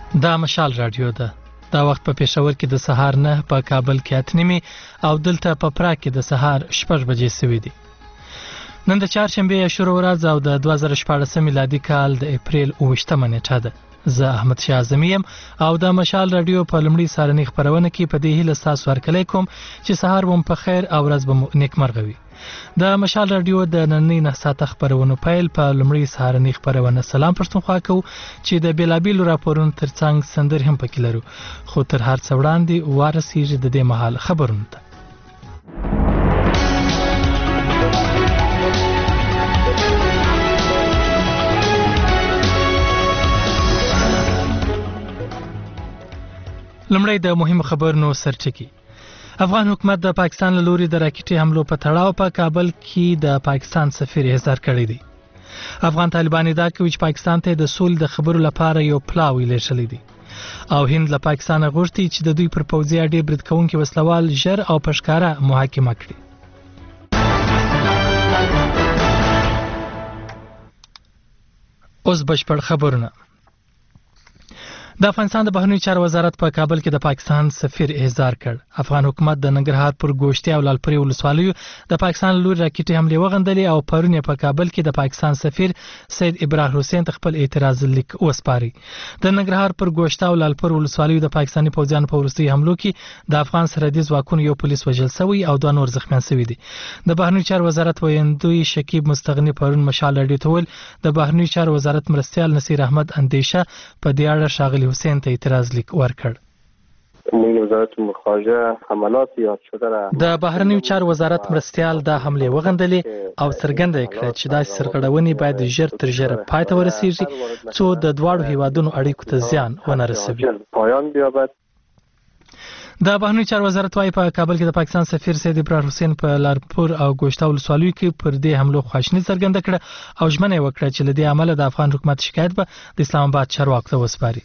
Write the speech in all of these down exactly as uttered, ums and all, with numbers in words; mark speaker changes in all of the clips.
Speaker 1: دا مشال رادیو ده. دا وخت په پېښور کې د سهار نه، په کابل کې اته نیمې او دلته په پراګ کې د سهار شپږ بجې سوي دي. نن د چهارشنبې شروع ورځ او د دوه زره شپاړس میلادي کال د اپریل اوویشتمه نیټه ده. زه احمد شاه اعظمي یم او د مشال رادیو په لومړي سهارنۍ خپرونه کې په دې هیله ستاسو هرکلی کوم چې سهار مو په خیر او ورځ به مو نیکمرغه وي. د مشال رادیو د نننۍ نه ساعته خپرونو پیل په لومړي سهارنۍ خپرونه سلام پښتونخوا کوو چې د بیلابیلو راپورونو ترڅنګ سندرې هم پکې لرو، خو تر هر څه وړاندې ورسیږي د دې مهال خبرونو ته. لمړی د مهمو خبرونو سرچکی. افغان حکومت د پاکستان له لوري د راکټي حملو په تړاو په کابل کې د پاکستان سفیر احضار کړی دی. افغان طالبان ادعا کوي چې پاکستان ته د سولې د خبرو لپاره یو پلاوی لېږلی دی او هند له پاکستان غوښتي چې د دوی پر پوځي اډې برید کوونکي وسلوال ژر او په ښکاره محاکمه کړي. اوس بشپړ خبرونه. د افغانستان د بهرنیو چارو وزارت په کابل کې د پاکستان سفیر احضار کړ. افغان حکومت د ننګرهار پر ګوشتي او لالپورې ولسوالیو د پاکستان لوري راکټي حملې وغندلې او پرون په کابل کې د پاکستان سفیر سید ابراهیم حسین ته خپل اعتراض لیک وسپاري. د ننګرهار پر ګوشته او لالپور ولسوالیو د پاکستاني پوځیانو په وروستي حملو کې د افغان سرحدي ځواکونو یو پولیس وژل شوی او دوه نور زخمیان شوي دي. د بهرنیو چارو وزارت ویاندوی شکیب مستغنی پرون مشال رادیو ته ویل د بهرنیو چارو وزارت مرستیال نصیر احمد اندیشه په دې اړه ښاغلي حسین ته اعتراض لیک ورکړ.
Speaker 2: وزارت خارجه حملات یاد شده را
Speaker 1: د بهرنیو چارو وزارت مرستیال د حملې وغندلې او څرګنده کړه چې دا سرغړونې باید ژر تر ژره پای ته ورسیږي څو د دواړو هیوادونو اړیکو ته زیان ونه رسوي.
Speaker 2: پایان بیابد.
Speaker 1: د بهرنیو چارو وزارت وايي په کابل کې د پاکستان سفیر سید ابراهیم حسین په لالپور او ګوشته ولسوالیو کې پر دې حملو خواشیني څرګنده کړه او ژمنه وکړه چې له دې عمله د افغان حکومت شکایت به د اسلام آباد چارواکو ته وسپاري.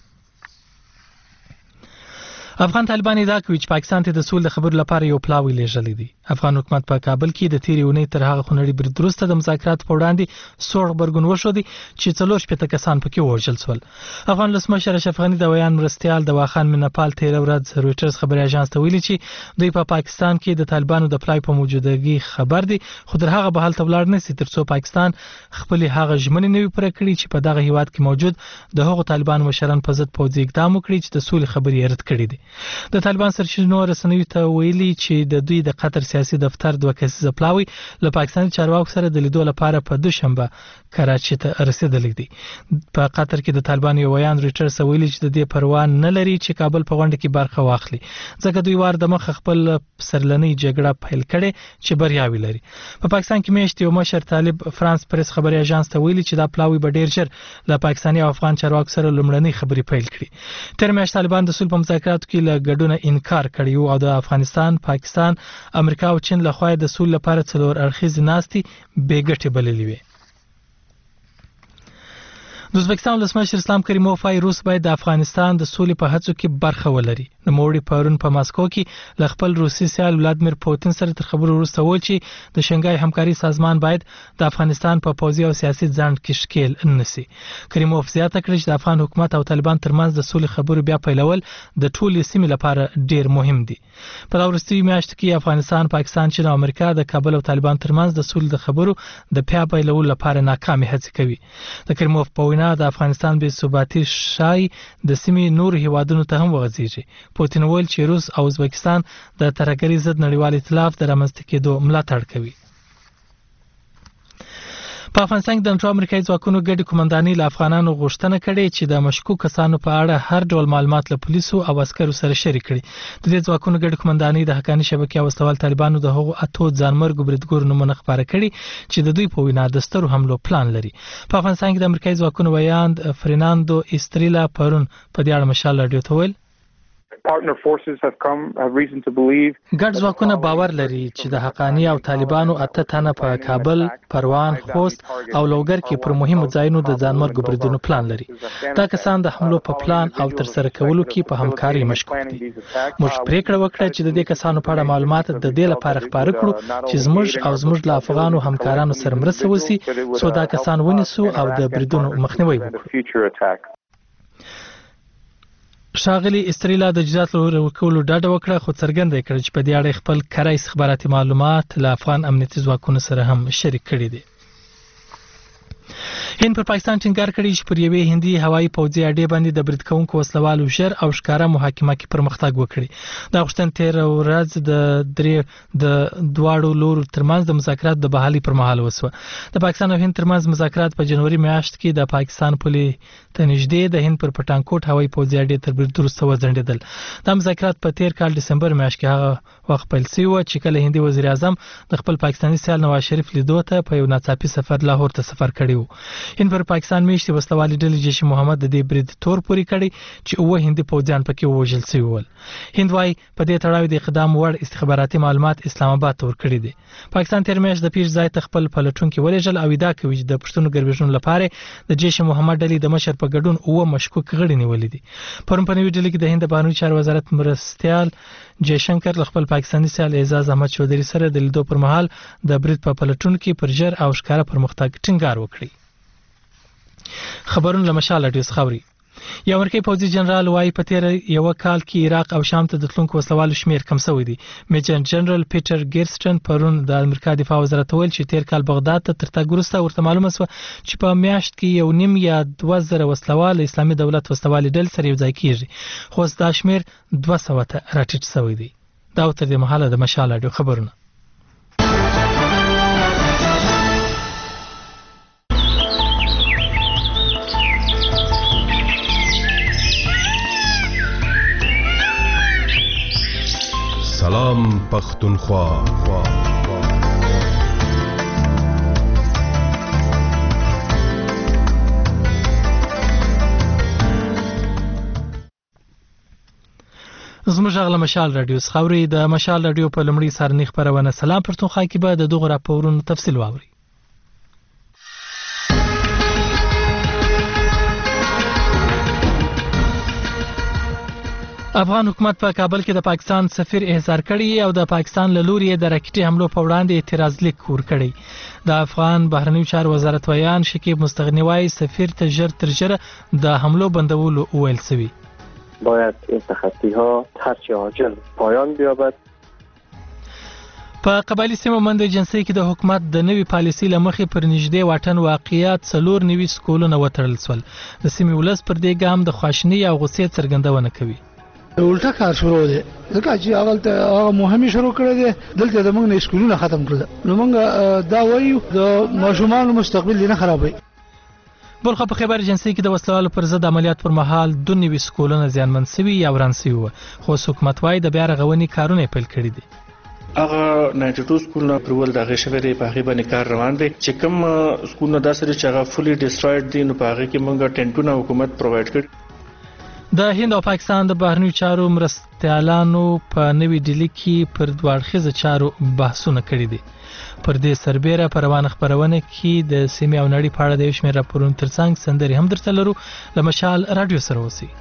Speaker 1: افغان طالبان ادعا کوي چې پاکستان ته د سولې د خبرو لپاره یو پلاوی لېږلی دی. افغان حکومت په کابل کې د تیرې اونۍ تر هغه خونړي برید وروسته د مذاکراتو په وړاندې سوړ غبرګون وښودی چې څلور شپېته کسان پکې ووژل شول. افغان ولسمشر اشرف غني د ویان مرستیال د واخان مینپال تیره ورځ رویټرز خبري اژانس ته ویلي چې دوی په پا پاکستان کې د طالبانو د پلای په موجودګي خبر دي، خو تر هغه به هلته ولاړ نشي ترڅو پاکستان خپل هغه ژمنې نه وي پوره کړي چې په دغه هیواد کې موجود د هغو طالبانو مشران په ضد پوځي اقدام وکړي چې د سولې خبرې یې رد کړي دي. د طالبان سرچینو رسنیو ته ویلي چې د دوی د قطر سیاسي دفتر دوه کسیزه پلاوی له پاکستاني چارواکو سره د لیدو لپاره په دوشنبه کراچي ته رسیدلی دی. په قطر کې د طالبان یو ویان ریټرز ویلي چې د دې پروا نه لري چې کابل په غونډه کې برخه واخلي ځکه دوی وار د مخ خپل سرلنۍ جګړه پیل کړي چې بریاوي لري. په پاکستان کې میاشتې یو مشر طالب فرانس پریس خبري اژانس ته ویلي چې دا پلاوی به ډیر ژر له پاکستاني او افغان چارواکو سره لومړنۍ خبري پیل کړي. تر میاشت طالبان د صلح په مذاکراتو کې له ګډون انکار کړی او د افغانستان، پاکستان، امریکا او چین له خوا د سولې لپاره څلور اړخیزې ناستې بې ګټې بللې وې. د ازبکستان ولسمشر اسلام کریموف وايي روس باید د افغانستان د سولې په هڅو کې برخه ولري. نوموړي پرون په ماسکو کې له خپل روسي سیال ولادمیر پوتین سره تر خبرو وروسته وویل چې د شنګای همکاري سازمان باید د افغانستان په پوځي او سیاسي ځنډ کې ښکیل نشي. کریموف زیاته کړه چې د افغان حکومت او طالبان ترمنځ د سولې خبرو بیا پیلول د ټولې سیمې لپاره ډیر مهم دي. په وروستیو میاشتو کې افغانستان، پاکستان، چین او امریکا د کابل او طالبان ترمنځ د سولې د خبرو د بیا پیلولو لپاره ناکامې هڅې کوي. د کریموف په وینا د افغانستان بې ثباتي شای د سیمې نور هیوادونو ته هم وغځیږي. پوتین ویل چې روس او ازبکستان د ترهګرۍ ضد نړیوال ائتلاف د رامنځته کېدو ملاتړ کوي. په افغانستان کې د نټو امریکایي ځواکونو ګډې قومندانۍ له افغانانو غوښتنه کړې چې د مشکوک کسانو په اړه هر ډول معلومات له پولیسو او عسکرو سره شریک کړي. د دې ځواکونو ګډې قومندانۍ د حقاني شبکې او وسلوال طالبانو د هغو اتو ځانمرګو بریدګرو نومونه خپاره کړي چې د دوی په وینا د سترو حملو پلان لري. په افغانستان کې د امریکایي ځواکونو ویاند فرناندو استریلا پرون په دې اړه مشال رادیو ته ویل
Speaker 2: partner forces have come have reason to believe
Speaker 1: ګډ ځواکونه باور لري چې د حقانی او طالبانو اته تنه په کابل، پروان، خوست او لوګر کې پر مهمو ځایونو د ځانمرګو بریدونو پلان لري. دا کسان د حملو په پلان او تر سره کولو کې په همکاري مشغول دي. موږ پریکړه وکړه چې د دې کسانو په اړه معلومات د دې لپاره خپاره کړو چې زموږ او زموږ له افغانو همکارانو سره مرسته وشي څو دا کسان ونیسو او د بریدونو مخنیوي وکړو. ښاغلي استریلا د جزات ورکولو ډاډه وکړه، خو څرګنده کړه چې په دې اړه خپل کره استخباراتي معلومات له افغان امنیتي ځواکونو سره هم شریک کړي دي. هند پر پاکستان ټینګار کړی چې پر یوې هندي هوایي پوځي اډې باندې د برید کوونکو وسلوالو ژر او ښکاره محاکمه کې پرمختګ وکړي. دا غوښتنه تېره ورځ د درې د دواړو لورو ترمنځ د مذاکراتو د بحالي پر مهال وسوه. د پاکستان او هند ترمنځ مذاکرات په جنوري میاشت کې د پاکستان پولې ته نږدې د هند پر پټانکوټ هوایي پوځي اډې تر برید وروسته وځنډېدل. دا مذاکرات په تېر کال ډسمبر میاشت کې هغه وخت پیل شوي وو چې کله هندي وزیر اعظم د خپل پاکستاني سیال نواز شریف لیدو ته په یو ناڅاپي سفر لاهور ته سفر کړی و. هند پر پاکستان میشتي وسلوالي ډلې جیش محمد د دې برید تور پوري کړی چې اوه هندي پوځیان پکې ووژل شوي ول. هند وايي په دې تړاو د اقدام وړ استخباراتي معلومات اسلام آباد ته ورکړي دي. پاکستان تیر میاشت د پیر ځای ته خپل پلټونکي ولېږل او ادعا کوي چې د پښتون ګربشون لپاره د جیش محمد ډلې د مشر په ګډون اوه مشکوک غړي نیولې دي. پرون په نوې ډلې کې د هند بهرنیو چارو وزارت مرستیال جیشنکر له خپل پاکستاني سیال اعزاز احمد چودھری سره د لیدو پر مهال د برید په پلټون کې پر ژر او ښکاره پرمختګ ټینګار وکړي. خبرونه له مشال راډیو څخه اوري. یو امریکایي پوځي جنرال وايي په تیر یو کال کې عراق او شام ته د تلونکو وسلوالو شمیر کم شوی دی. میجر جنرال پیټر ګیرسټن پرون د امریکا دفاع وزارت ویل چې تیر کال بغداد ته تر تګ وروسته ورته معلومه شوه چې په میاشت کې یو نیم یا دوه زره وسلوال اسلامي دولت وسلوالي ډلې سره یو ځای کیږي، خو دا شمیر دوه سوه ته راټیټ شوی دی. دا تر دې مهاله د مشال راډیو خبرونه.
Speaker 3: سلام پختونخوا.
Speaker 1: زموږ غږ له مشال راډیو څخه اوري. د مشال راډیو په لومړي سارني خپرونه سلام پښتونخوا کې به د دغو راپورونو تفصیل واوري. افغان حکومت په کابل کې د پاکستان سفیر احضار کړی او د پاکستان له لوري د راکټي حملو په وړاندې اعتراض لیک ورکړی. د افغان بهرنیو چارو وزارت ویان شکیب مستغنی وايي سفیر ته ژر تر ژره د حملو بندولو ویل شوی.
Speaker 2: باید این تخطی ها هرچه عاجل پایان بیابد.
Speaker 1: په قبایلی سیمو منځ جنسي کې د حکومت د نوي پالیسي لمخې پر نږدې واټن واقعیت څلور نوي سکولونه وتړل شول. د سیمې ولس پر دې ګام د خواشینۍ او غوسې څرګندونه کوي.
Speaker 4: الټا کار شروع دی ځکه چې هغه ته هغه مهمه شروع کړی دی، دلته د موږ نه سکولونه ختم کړل. نو موږ دا وایو د ماشومان مستقبل نه خرابوي.
Speaker 1: بلخه په خبر جنسي کې د وسلوالو پر ضد عملیات پر مهال دوه نوي سکولونه زیانمن شوي یا وران شوي وو، خو حکومت وايي د بیا رغونې کارونه پیل کړي دي.
Speaker 5: هغه نایټي ټو سکولونه پرول دغه شوی دی، په هغه باندې کار روان دی. چې کوم سکولونه داسې چې هغه فولي ډیسټروید دي نو په هغه کې موږ ټینټونه حکومت پرووایډ کړ.
Speaker 1: د هند او پاکستان د بهرنیو چارو مرستیالانو په نوې ډیلي کې پر دوه اړخیزه چارو بحثونه کړي دي. پر دې سربېره په روانه خپرونه کې د سیمې او نړۍ په اړه د یو شمېر راپورونو ترڅنګ سندرې هم درته لرو. له مشال راډیو سره اوسئ.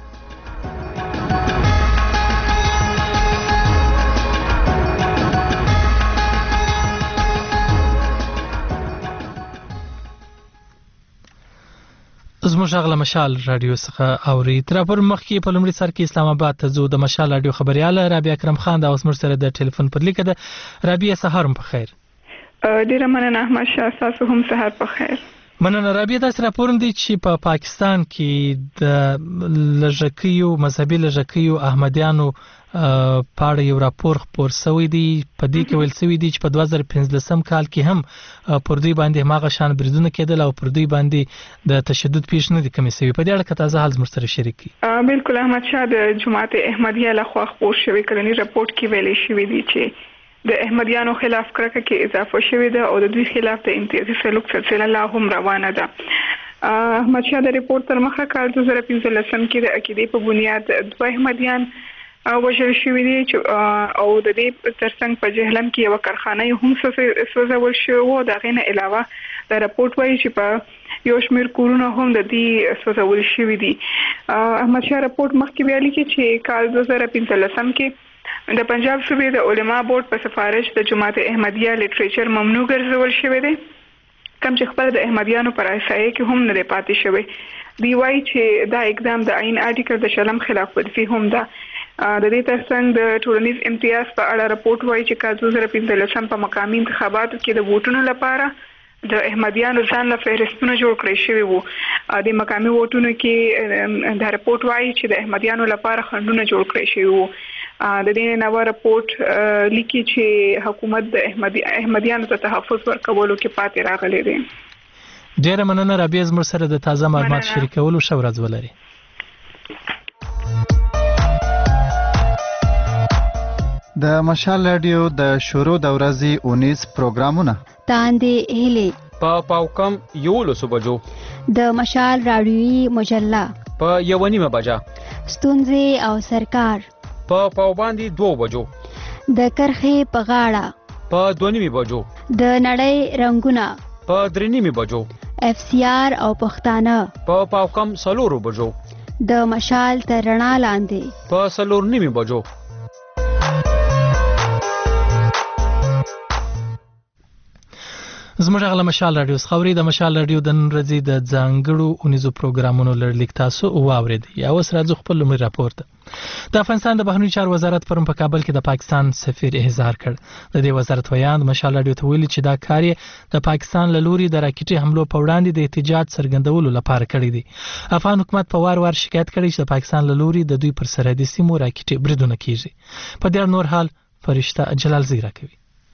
Speaker 1: زموږ غږ له مشال راډیو څخه اوري. تر راپور مخکې په لومړي سر کې اسلام آباد ته ځو. د مشال راډیو خبرياله رابعه اکرم خان دا اوس موږ سره د ټلیفون پر لیکه ده. رابعه سهار په خیر.
Speaker 6: ډیره مننه احمد شاه، تاسو هم سهار په خیر.
Speaker 1: مننه رابعه. دا راپور دی چې په پا پاکستان کې د لږکیو مذهبي لږکیو احمدیانو په اړه یو راپور خپور شوی دی. په دې کې ویل شوی دی چې په دوه زره پنځلسم کال کې هم پر دوی باندې هماغه شان بریدونه کېدل او پر دوی باندې د تشدد پیښ نه دي کمې شوي. په دې اړه که تازه حال زموږ سره شریک کړي.
Speaker 6: بالکل احمد شاه، د جماعت احمدیه لخوا خپور شوی کلنی راپور کې ویل شوی دی چې د احمدیانو خلاف کرکه کې اضافه شوې ده او د دوی خلاف د امتیازي سلوک سلسله لا هم روانه ده. احمد شاه د ریپورت تر مخه کال دوه زره پنځلسم کې د عقیدې په بنیاد دوه احمدیان وژل شوي دي او د دې ترڅنګ په جهلم کې یو کارخانه هم سوځول شوی و. د هغې نه علاوه د راپورټ وایي چې په یو شمېر کورونه هم د دې سوځول شوي دي. احمد شاه راپورټ مخکې ویلي کې چې کال دوه زره پنځلسم کې د پنجاب صوبې د علما بورډ په سفارش د جماعت احمدیه لټریچر ممنوع ګرځول شوی دی کم چې خپل د احمدیانو پر اساسه کې هم نه پاتې شوی دی. وایي چې دا اقدام د عین آرټیکل د شلم خلاف ورزي هم ده. د دې ترڅنګ د ټولنیز امتیاز په اړه راپورټ وایي چې کال دوه زره پنځلسم په مقامي انتخاباتو کې د ووټونو لپاره د احمدیانو ځان له فهرستونه جوړ کړی شوی وو. د مقامي ووټونو کې د راپورټ وایي چې د احمدیانو لپاره خنډونه جوړ کړی شوی وو. د دې نوو راپورټ لیکي چې حکومت د احمدي احمدیانو ته تحفظ ورکولو کې پاتې راغلی دی.
Speaker 1: ډیره مننه رابعه، زموږ سره د تازه معلومات شریکولو ښه ورځ ولري.
Speaker 7: د مشال رادیو د شروع د ورځې اونیز پروګرامونه
Speaker 8: تاندې هلي
Speaker 9: په پاوکم یولسو بجو،
Speaker 8: د مشال رادیوي مجله
Speaker 9: په یو نیمه بجه،
Speaker 8: ستونزې او سرکار
Speaker 9: په پاوباندې دوه بجو،
Speaker 8: د کرخې په غاړه
Speaker 9: په دوه نیمه بجو،
Speaker 8: د نړۍ رنگونه
Speaker 9: په درې نیمه بجو،
Speaker 8: اف سی آر او پښتانه
Speaker 9: په پاوکم سلورو بجو،
Speaker 8: د مشال تر رڼا لاندې
Speaker 9: په سلور نیمه بجو.
Speaker 1: زموږ غل مشال رادیو خبري د مشال رادیو د نن ورځې د ځانګړو اونیزو پروګرامونو لړلیک تاسو واورید. یا اوس راځو خپل لومړی راپورت. د افغانستان د بهرنیو چارو وزارت پرون په کابل کې د پاکستان سفیر احضار کړ. د دې وزارت ویاند مشال رادیو ته ویلي چې دا کار د پاکستان له لوري د راکټي حملو په وړاندې د احتجاج څرګندولو لپاره کړی دی. افغان حکومت په وار وار شکایت کړی چې د پاکستان له لوري د دوی پر سرحدي سیمو راکټي بریدونه کیږي. په دې نور حال فرشته جلال زیرا کوي.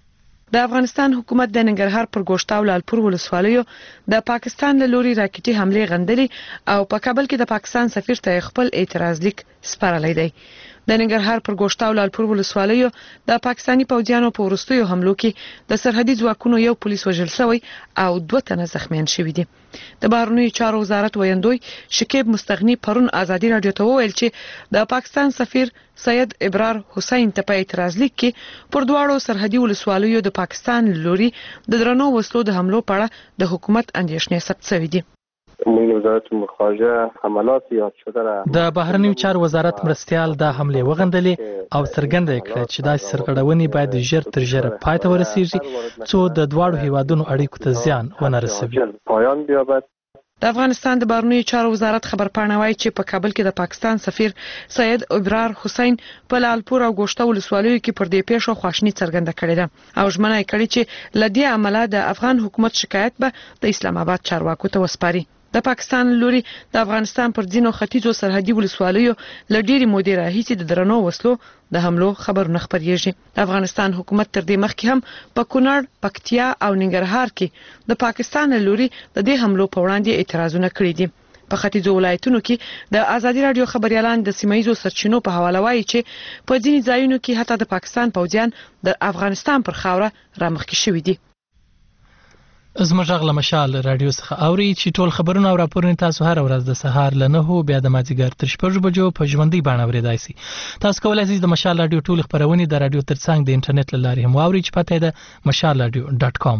Speaker 10: د افغانستان حکومت د ننګرهار پر ګوشته او لالپور ولسوالیو د پاکستان له لوري راکټي حمله غندلي او په کابل کې د پاکستان سفیر ته خپل اعتراض لیک سپارلی دی. د ننګرهار پر ګوشته او لالپور ولسوالیو د پاکستاني پوځیانو په ورستیو حملو کې د سرحدي ځواکونو یو پولیس وژل شوی او دوه تنه زخمیان شوي دي. د بهرنیو چارو وزارت ویاندوی شکیب مستغنی پرون ازادي رادیو ته وویل چې د پاکستان سفیر سید ابرار حسین ته په اعتراض لیک کې پر دواړو سرحدي ولسوالیو د پاکستان لوري د درنو وسلو د حملو په اړه د حکومت اندېښنې ثبت شوې دي.
Speaker 2: وزارت مخارجه حملات یاد شده را
Speaker 1: د بهرنیو چارو وزارت مرستيال د حمله وغندلې او څرګنده کړه چې دا سرغړونې باید ژر تر ژره پای ته ورسیږي څو د دواړو هیوادونو اړیکو ته زیان ونه رسوي.
Speaker 2: پایان بیابد.
Speaker 10: د افغانستان د بهرنیو چارو وزارت خبرپاڼه وايي چې په کابل کې د پاکستان سفیر سید ابرار حسین په لالپور او ګوشته ولسوالیو کې پر دې پیښو خواشنی څرګنده کړې ده او ژمنه یې کړې چې لدی عمله د افغان حکومت شکایت به د اسلام آباد چارواکو ته وسپاري. د پاکستان لوري د افغانستان پر ځینو ختیځو سرحدي ولسوالیو لډيري مودې راهیسې د درنو وسلو د حملو خبرونه خبريږي. د افغانستان حکومت تر دې مخکې هم په کونړ، پکتیا او ننګرهار کې د پاکستان لوري د دې حملو په وړاندې اعتراضونه کړي دي. په ختیځو ولایتونو کې د ازادي رادیو خبريالان د سیمایي سرچینو په حواله وایي چې په ځینې ځایونو کې حتی د پاکستان پوځیان د افغانستان پر خاوره رامخکې شوي دي.
Speaker 1: زموږ غل مشال رادیو څخه اوري چې ټول خبرونه او راپورونه تاسو هر ورځ د سهار له نهو بیا د مازیګر تر شپږ بجو په ژوندۍ بڼه اورېدای شئ. تاسو کولی شئ د مشال رادیو ټول خبرونه د رادیو ترڅنګ د انټرنیټ له لارې هم واورئ چې پته ده مشال رادیو ډاټ کام.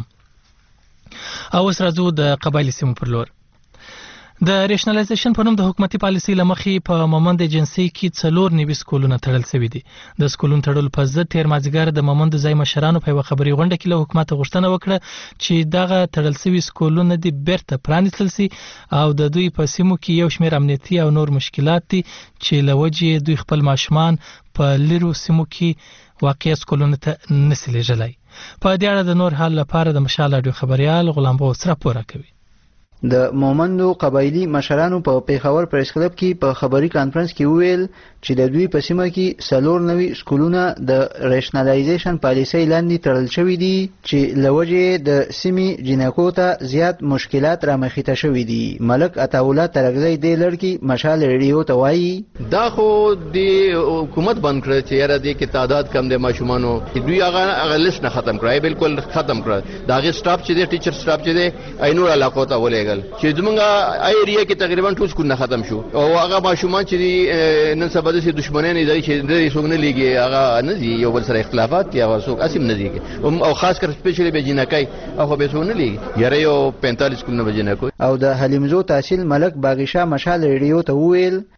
Speaker 1: او اوس راځو د قبایلی سیمو پر لور. د ریشنلایزیشن په نوم د حکومتي پالیسي لمخې په مومند ایجنسي کې څلور نوي سکولونه تړل شوي دي. د سکولونو تړلو په ضد تیر مازیګر د مومند ځای مشرانو په یوه خبري غونډه کې له حکومت غوښتنه وکړه چې دغه تړل شوي سکولونه دې بیرته پرانیستل شي او د دوی په سیمو کې یو شمېر امنیتي او نور مشکلات دي چې له وجې دوی خپل ماشومان په لیرو سیمو کې واقع سکولونو ته نشي لیږلی. په دې اړه د نور حال لپاره د مشال رادیو خبريال غلام غوث راپور کوي.
Speaker 11: د مومندو قبایلی مشرانو په پیښور پریس کلب کې په خبري کانفرنس کې ویل چې د دوی په سیمه کې سلور نوي سکولونه د ریشنلایزیشن پالیسي لاندې تړل شوي دي چې لوجه د سیمې جنکو ته زیات مشکلات رامخې ته شوي دي. ملک عطاوله ترغزی دی لړکی مشال ریډیو ته وایي
Speaker 12: دا خو د حکومت بند کړ چې یاره د کې تعداد کم د ماشومانو دوی هغه هغه لیست نه ختم کړای بالکل ختم کړ. دا غي سټاف چې د ټیچر سټاف چې د اینور علاقو ته ولېګل چې زمونږه ایریا کې تقریبا ټول سکول ختم شو او هغه ماشومان چې نن سبا د دښمنۍ نه دی چې د سوګنه لیږي هغه نه دی یو بل سره اختلافات یا څوک اسیم نه دی او خاص کر سپیشلی به جنکای هغه به سوګنه لیږي یاره یو پنځه پنځلس سکول نه بجنه کو.
Speaker 11: او د حلیمزو تحصیل ملک باغیشا مشال ریډیو ته ویل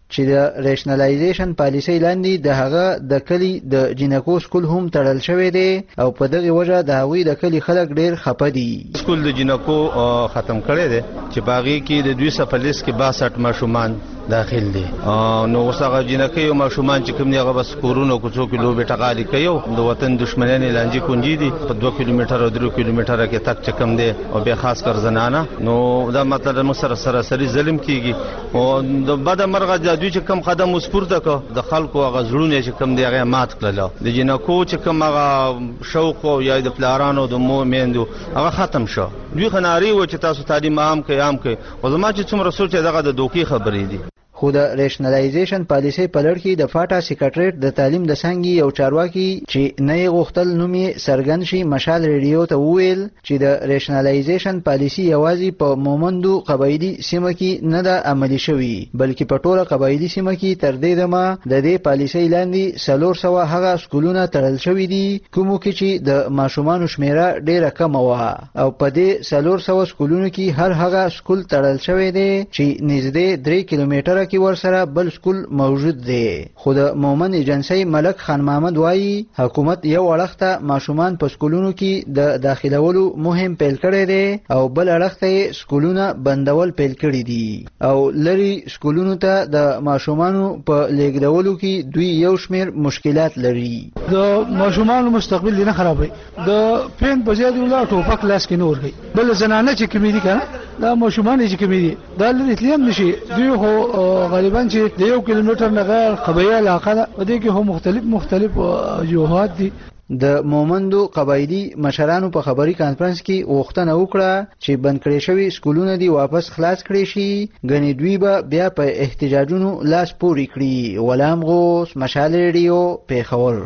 Speaker 11: چې د ریشنلایزیشن پالیسۍ لاندې د هغه د کلی د جنکو سکول هم تړل شوی دی او په دغه وجه د هغوی د کلی خلک ډیر خپه دي.
Speaker 13: سکول د جنکو ختم کړی دی چې باغې کې د دوی صفه لیست کې باسټ ماشومان داخل دي. نو اوس هغه جنکې او ماشومان چې کوم دی هغه بس کورونو کوڅو کې لوبې ټغالي کوي. د وطن دشمنان لانجې کونجي دي په دوه کیلومتره او درې کیلومتره کې تک چکم دی او به خاص کر زنانه. نو دا مطلب مو سره سراسري ظلم کیږي او د بد مرغه د دوی چې کم قدم وسپورته کو د خلکو هغه زړونه چې کم دی هغه مات کړل. د جنکو چې کم هغه شوق او یا د پلارانو د مومندو هغه ختم شو. دوی خناري و چې تاسو تعلیم عام کې عام کې او زما چې څومره سوچ دغه د دوکي خبرې دي.
Speaker 11: خو د ریشنلایزیشن پالیسۍ په لړ کې د فاټا سیکریټریټ د تعلیم د څانګې یو چارواکي چې نه یې غوښتل نوم یې څرګند شي مشال ریډیو ته وویل چې د ریشنلایزیشن پالیسي یوازې په مومندو قبایلي سیمه کې نه ده عملي شوې بلکې په ټوله قبایلي سیمه کې تر دې دمه د دې پالیسۍ لاندې څلور سوه هغه سکولونه تړل شوي دي کومو کې چې د ماشومانو شمیره ډیره کمه وه او په دې څلور سوه سکولونو کې هر هغه سکول تړل شوی دی چې نږدې درې کیلومتره کې ورسره بل سکول موجود دی. خو د مومن ایجنسی ملک خان محمد وایي حکومت یو اړخ ته ماشومان په سکولونو کې د داخلولو مهم پیل کړی دی او بل اړخ ته سکولونه بندول پیل کړي دي او لري سکولونو ته د ماشومانو په لیږدولو کې دوی یو شمیر مشکلات لري.
Speaker 4: د ماشومانو مستقبل نه خرابوي. د پین په ځای ولا ټوپک لاس کې نور گئی بل زنانه چې کمی دي کنه دا ماشومان چې کمی دي دا لري تلیم نشي. دوی هو غالبا چې د یو کیلومتر نه غیر قبایل علاقه ده په دې کې هم مختلف مختلف جوهات دي.
Speaker 11: د مومندو قبایلی مشرانو په خبري کانفرنس کې غوښتنه وکړه چې بند کړي شوی سکولونه دی واپس خلاص کړي شي غني دوی به بیا په احتجاجونو لاس پوري کړي. غلام غوث مشال ریډیو پیښور.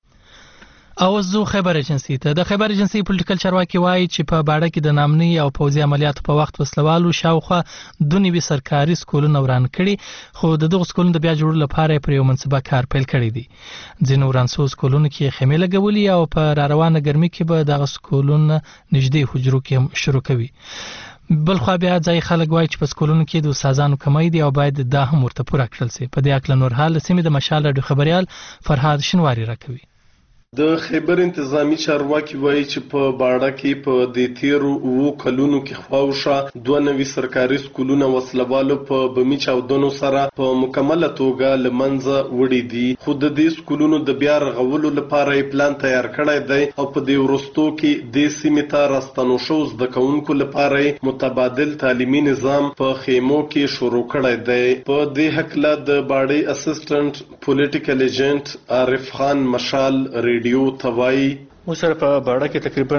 Speaker 1: او زو خبر ایجنسی ته د خبر ایجنسی پولیټیکل چارواکي وایي چې په باړه کې د نامني او پوځي عملیاتو په وخت وسلوالو شاوخوا دونی به سرکاري سکولونه وران کړي خو د دغه سکولونو د بیا جوړولو لپاره پر یو منصبه کار پیل کړی دی. ځینو ورانسو سکولونو کې خیمه لګولي او په روانه ګرمي کې به دغه سکولونه نږدې حجرو کې شروع کوي. بل خو بیا ځای خلک وایي چې په سکولونو کې د استادانو کمی دی او باید دا هم ورته پوره کړل شي. په دې اړه نور حال سیمه د مشال رادیو خبريال فرهاد شنواری راکوي.
Speaker 14: د خیبر انتظامی چارواکي وایي چې په باړه کې په د تیرو وو کلونو کې خواوشه دوه نوي سرکاري سکولونه وسلوالو په بمی چاودنو سره په مکمله توګه لمنځه وړي دي. خو د دې سکولونو د بیا رغولو لپاره یې پلان تیار کړی دی او په دې وروستو کې د سیمې ته راستنو شو زده کوونکو لپاره متبادل تعلیمي نظام په خیمو کې شروع کړی دی. په دې هکله د باړې اسسټنټ پولیټیکل ایجنټ عارف خان مشال ریډیو توای
Speaker 5: وسره په باړه کې تقریبا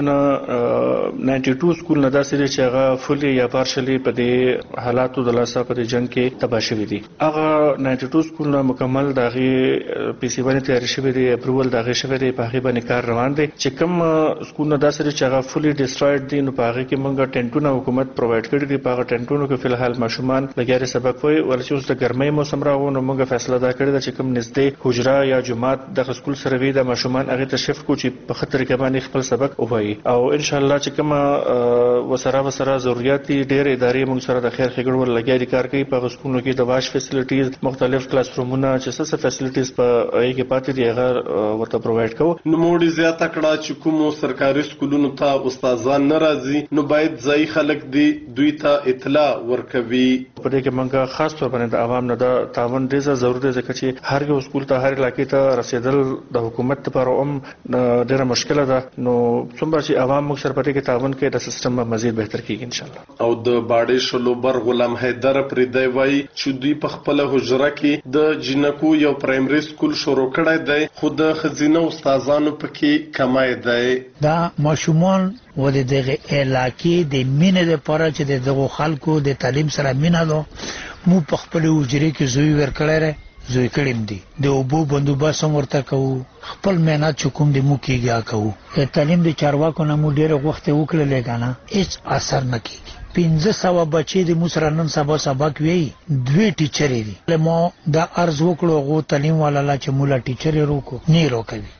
Speaker 5: نائنټي ټو سکول نه داسې چې هغه فولي یا پارشلی په دې حالاتو د لاسه په جنگ کې تباہ شوی دي. هغه نائنټي ټو سکول نه مکمل دغه پی سی باندې تیار شوی دی اپروول دغه شوی دی په هغه باندې کار روان دی. چې کوم سکول نه داسې چې هغه فولي ډیسټروید دي نو په هغه کې موږ ټینټونه حکومت پرووایډ کړی دي. په هغه ټینټونو کې فلحال ماشومان لګیاري سبق وي ولې اوس د ګرمۍ موسم راغو نو موږ فیصله دا کړې ده چې کوم نږدې حجره یا جماعت د سکول سره وي د ماشومان هغه ته شفت کو چې په طریقه باندې خپل سبق وایي او ان شاء الله چې کومه وسره وسره ضرورت دي ډېر ادارې موږ سره د خیر ښېګړو ور لګیا دي کار کوي. په سکولونو کې د واش فیسیلیټیز مختلف کلاس رومونه چې څه څه فیسیلیټیز په هغه کې پاتې دي هغه ورته پرووایډ کوو.
Speaker 14: نو موږ زیاته کړه چې کوم سرکاري سکولونو ته استادان ناراضي نو باید ځای خلک دي دوی ته اطلاع ورکوي.
Speaker 5: په دې کې موږ خاص تور باندې د عوام نه د تعاون ډېر ضروري دی ځکه چې هر یو سکول ته هر علاقې ته رسیدل د حکومت لپاره هم ډېره مشکله ده. نو څومره چې عوام موږ سره پدې کې تعاون کوي د سیستم به مزید بهتر کیږي ان شاء الله.
Speaker 14: او د باړې شلوبر غلام حیدر پرې دی وایي چې دوی په خپل حجره کې د جنکو یو پرایمري سکول شروع کړی دی خو د خزینه استادانو پکې کمای دی.
Speaker 15: دا ماشومان ولې دغه علاقې د مینې لپاره چې دغه خلکو د تعلیم سره مینه ده مو په خپل حجره کې زوی ورکړی زوی کړم دي د اوبو بندوبست هم ورته کوو خپل مهنت چې کوم د مو کېږي کوو. تعلیم د چارواکو نه مو ډېر وخت وکړل کنه هیڅ اثر نه کیږي. پنځه سوه بچي د مو سره نن سبا سبق وی دوی ټیچرې دي. مو دا عرض وکړو غو تعلیم والا چې مولا ټیچرې روکو نه روکوي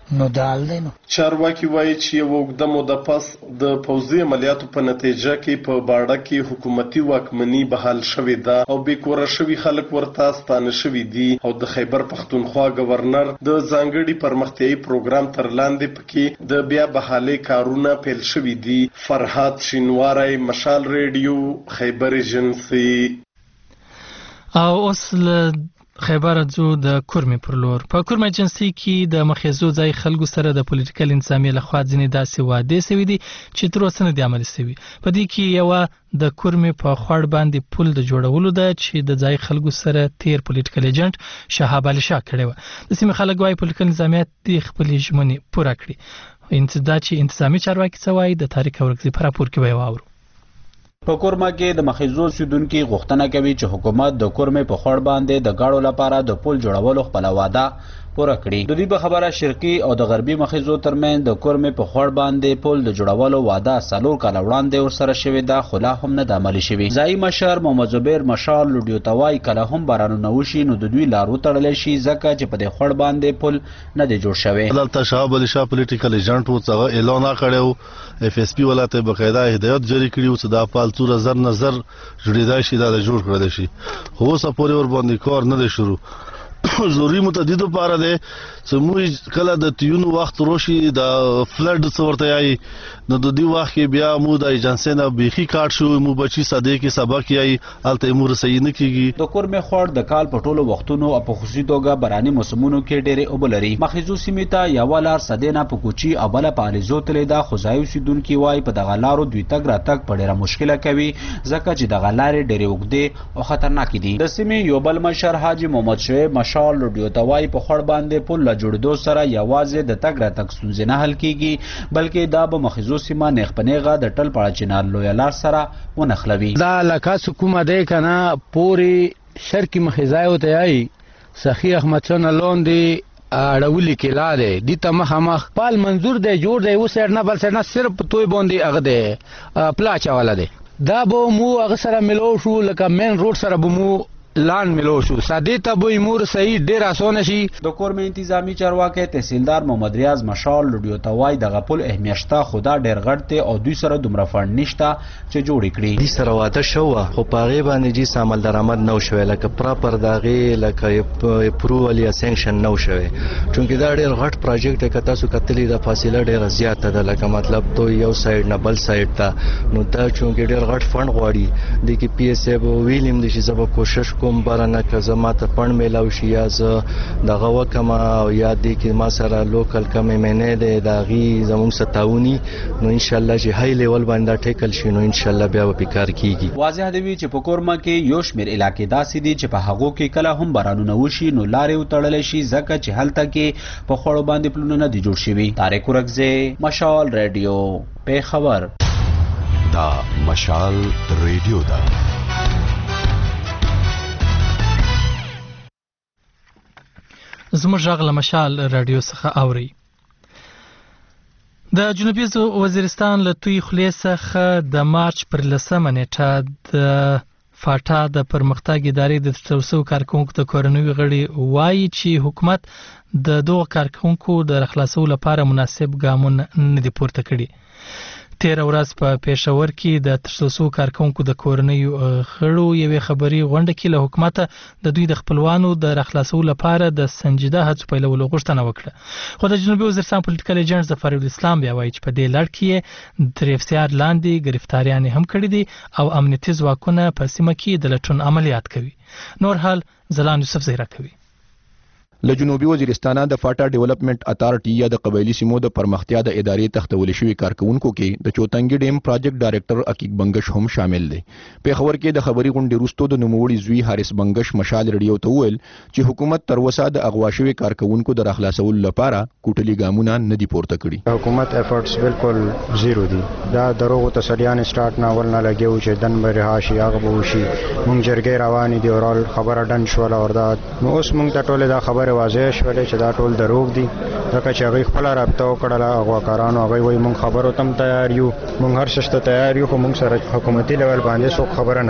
Speaker 15: نو دال دی نو
Speaker 14: چارواکي وایي چې یو اوږده موده پس د پوځي عملیاتو په نتیجه کې په باړه کې حکومتي واکمني بحال شوې ده او بې کوره شوي خلک ورته ستانه شوي دي او د خیبر پښتونخوا گورنر د ځانګړي پرمختیایي پروګرام تر لاندې پکې د بیا بحالۍ کارونه پیل شوي دي. فرهاد شینواری، مشال ریډیو، خیبر ایجنسي.
Speaker 1: او اوس خیبر ځو د کورمې پر لور. په کورمې ایجنسي کې د مخیزو ځای خلکو سره د پولیټیکل انتظامیې لخوا ځینې داسې وعدې سوي دي چې تر اوسه نه دي عملي سوي. په دې کې یوه د کورمې په خوړ باندې پل د جوړولو ده چې د ځای خلکو سره تیر پولیټیکل ایجنټ شهاب علي شاه کړی و. د سیمې خلک وايي پولیټیکل انتظامیه دې خپلې ژمنې پوره کړي. انتدا چې انتظامي چارواکي څه وایي د تاریخ اورکزي په راپور کې به واورو.
Speaker 16: په کورما کې د مخیزو اوسیدونکو غوښتنه کوي چې حکومت د کورمې په خړ باندې د گاړو لپاره د پل جوړولو خپل وعده پوره کړي. د دې په خبره شرقي او د غربي مخیزو ترمن د کورمې په خړ باندې پل د جوړولو وعده څلور کال وړاندې ورسره شوې ده، خو لا هم نه د عملي شوې. ځایي مشر محمد زبیر مشال لوډیو توای کله هم بارانونه وشي نو د دوی لارو تړلی شي ځکه چې په دې خړ باندې پل نه دی جوړ شوی.
Speaker 17: دلته شهاب علي شاه پولیټیکل ایجنټ و څنګه اعلان کړو، اف اس پی ولاته بقاعده هدایت جاری کړی چې د فالتو نظر نظر جوړیدای شي دا جوړ کړل شي، خو اوسه پورې ور باندې کار نه دی شروع. ضروري متعددو پاره ده چې موږ کله د تیونو وخت روشي د فلډ څورته یای نو د دې وخت کې بیا مو د ایجنسی نه بيخي کارت شو مو بچي ساده کې سبق یای الته مور صحیح نه کیږي.
Speaker 16: د کورمې خور د کال په ټولو وختونو او په خصوصي توګه براني موسمونو کې ډېرې اوبلري. مخیزو سیمې ته یو لار سدینه په کوچی او بل په الیزو تلې دا خدای اوسیدونکو وای په دغه لارو دوی تګ را تګ په ډېره مشکله کوي ځکه چې دغه لارې ډېرې اوږدې او خطرناک دي. د سیمې یو بل مشر حاجی محمد شعیب مشال یو توای په خړ باندې پل لا جوړېدو سره یوازې د تګ را تګ ستونزې نه حل کیږي بلکې دا به مخیزو سیمه نېغپنېغه د ټل پاړه چنار لوی لار سره ونښلوي.
Speaker 18: دا لکه حکومت دی کنه پوری شرقي مخیزایو ته ای سخی احمد چن لوندي اړولې کلا دی د ته مخامخ پال منظور دی جوړ دی اوس نه بل سره صرف توي باندې هغه دی پلاچا والا دی دا به مو هغه سره ملو شو لکه مین روډ سره به مو لان ملو شو ساده ته به مور صحیح ډیر اسانه شي.
Speaker 16: د کورمې انتظامی چارواکي تحصیلدار محمد ریاض مشال لوډیو توای د غپل اهمیشته خدا ډیر غړته او دوی سره دومره فند نشته چې جوړ کړي.
Speaker 19: دي سره واده شو خو پاغه باندې جی سامل درآمد نو شوی لکه پراپر داغه لکه پروول یا سنکشن نو شوی چونکه دا ډیر غټ پروجیکټ کې تاسو کتلې د فاصله ډیر زیاته ده لکه مطلب تو یو سایډ نه بل سایډ ته نو دا چونکه ډیر غټ فند غواړي د کی پی ایس ای ویلیم د شي زب کوشش کوم برنه که زما ته پړ میلاو شي یا زه دغه وکما او یا دې کې ما سره لوکل کمې مینه ده داغي زموږ ستاونی نو ان شاء الله چې هاي لیول باندې ټیکل شي نو ان شاء الله بیا به کار کیږي.
Speaker 16: واضح دی چې په کورما کې یو شمیر علاقې داسې دي چې په هغو کې کله هم بارانونه وشي نو لارې وتړل شي ځکه چې هلته کې په خړو باندې پلونه نه دي جوړ شوي. طارق ورکزه، مشال ریډیو، پیښور.
Speaker 3: دا مشال ریډیو دا
Speaker 1: زموږ غږ له مشال رادیو څخه اوري. د جنوبي وزیرستان له توی خولې څخه د مارچ پر لسمه نیټه د فاټا د پرمختګ ادارې د ترڅو کارکونکو د کورنوي غړي وایي چې حکومت د دوه کارکونکو د خلاصولو لپاره مناسب ګامونه نه دي پورته کړي. تیر ورځ په پېښور کې د ترڅو کارکونکو د کورنۍ غړو یوې خبري غونډه کې له حکومت د دوی د خپلوانو د خلاصولو لپاره د سنجیده هڅو پیلولو غوښتنه وکړه. خو د جنوبي وزیرستان پولیټیکل ایجنټ ظفر الاسلام بیا وایي چې په دې لړ کې تر افتیار لاندې گرفتاریان هم کړي دي او امنیتي ځواکونه په سیمه کې د لټون عملیات کوي. نور حال زلان یوسف زهرا کوي.
Speaker 20: له جنوبي وزیرستان د فاټا ډیولپمنٹ اتارټي یا د قبایلی سیمو د پرمختیا د ادارې تختول شوی کارکونکو کې د چوتنګي ډیم پروجیکټ ډایریکټر عقیق بنگش هم شامل دی. په خبر کې د خبري غونډې وروسته د نوموړي زوی حارث بنگش مشال ریډیو ته ویل چې حکومت تر اوسه د اغوا شوی کارکونکو د خلاصولو لپاره کوټلي ګامونه نه دي پورته کړي.
Speaker 21: حکومت افورټس بالکل زیرو دي. دا دروغ تسلیان سٹارټ ناول نه لګیو چې دن به رهاشي هغه به وشي. مونږ جرګې روانې دي اورال خبره ډن شو اور دا نو اوس مونږ ته ټوله دا خبره واضح شولې چې دا ټول دروغ دي ځکه چې هغه خپل رابطه وکړه اغواکارانو هغه وایي مونږ خبرو تم تیار یو مونږ هر څه ته تیار یو خو مونږ سره حکومتي لیول باندې څوک خبره نه کوي.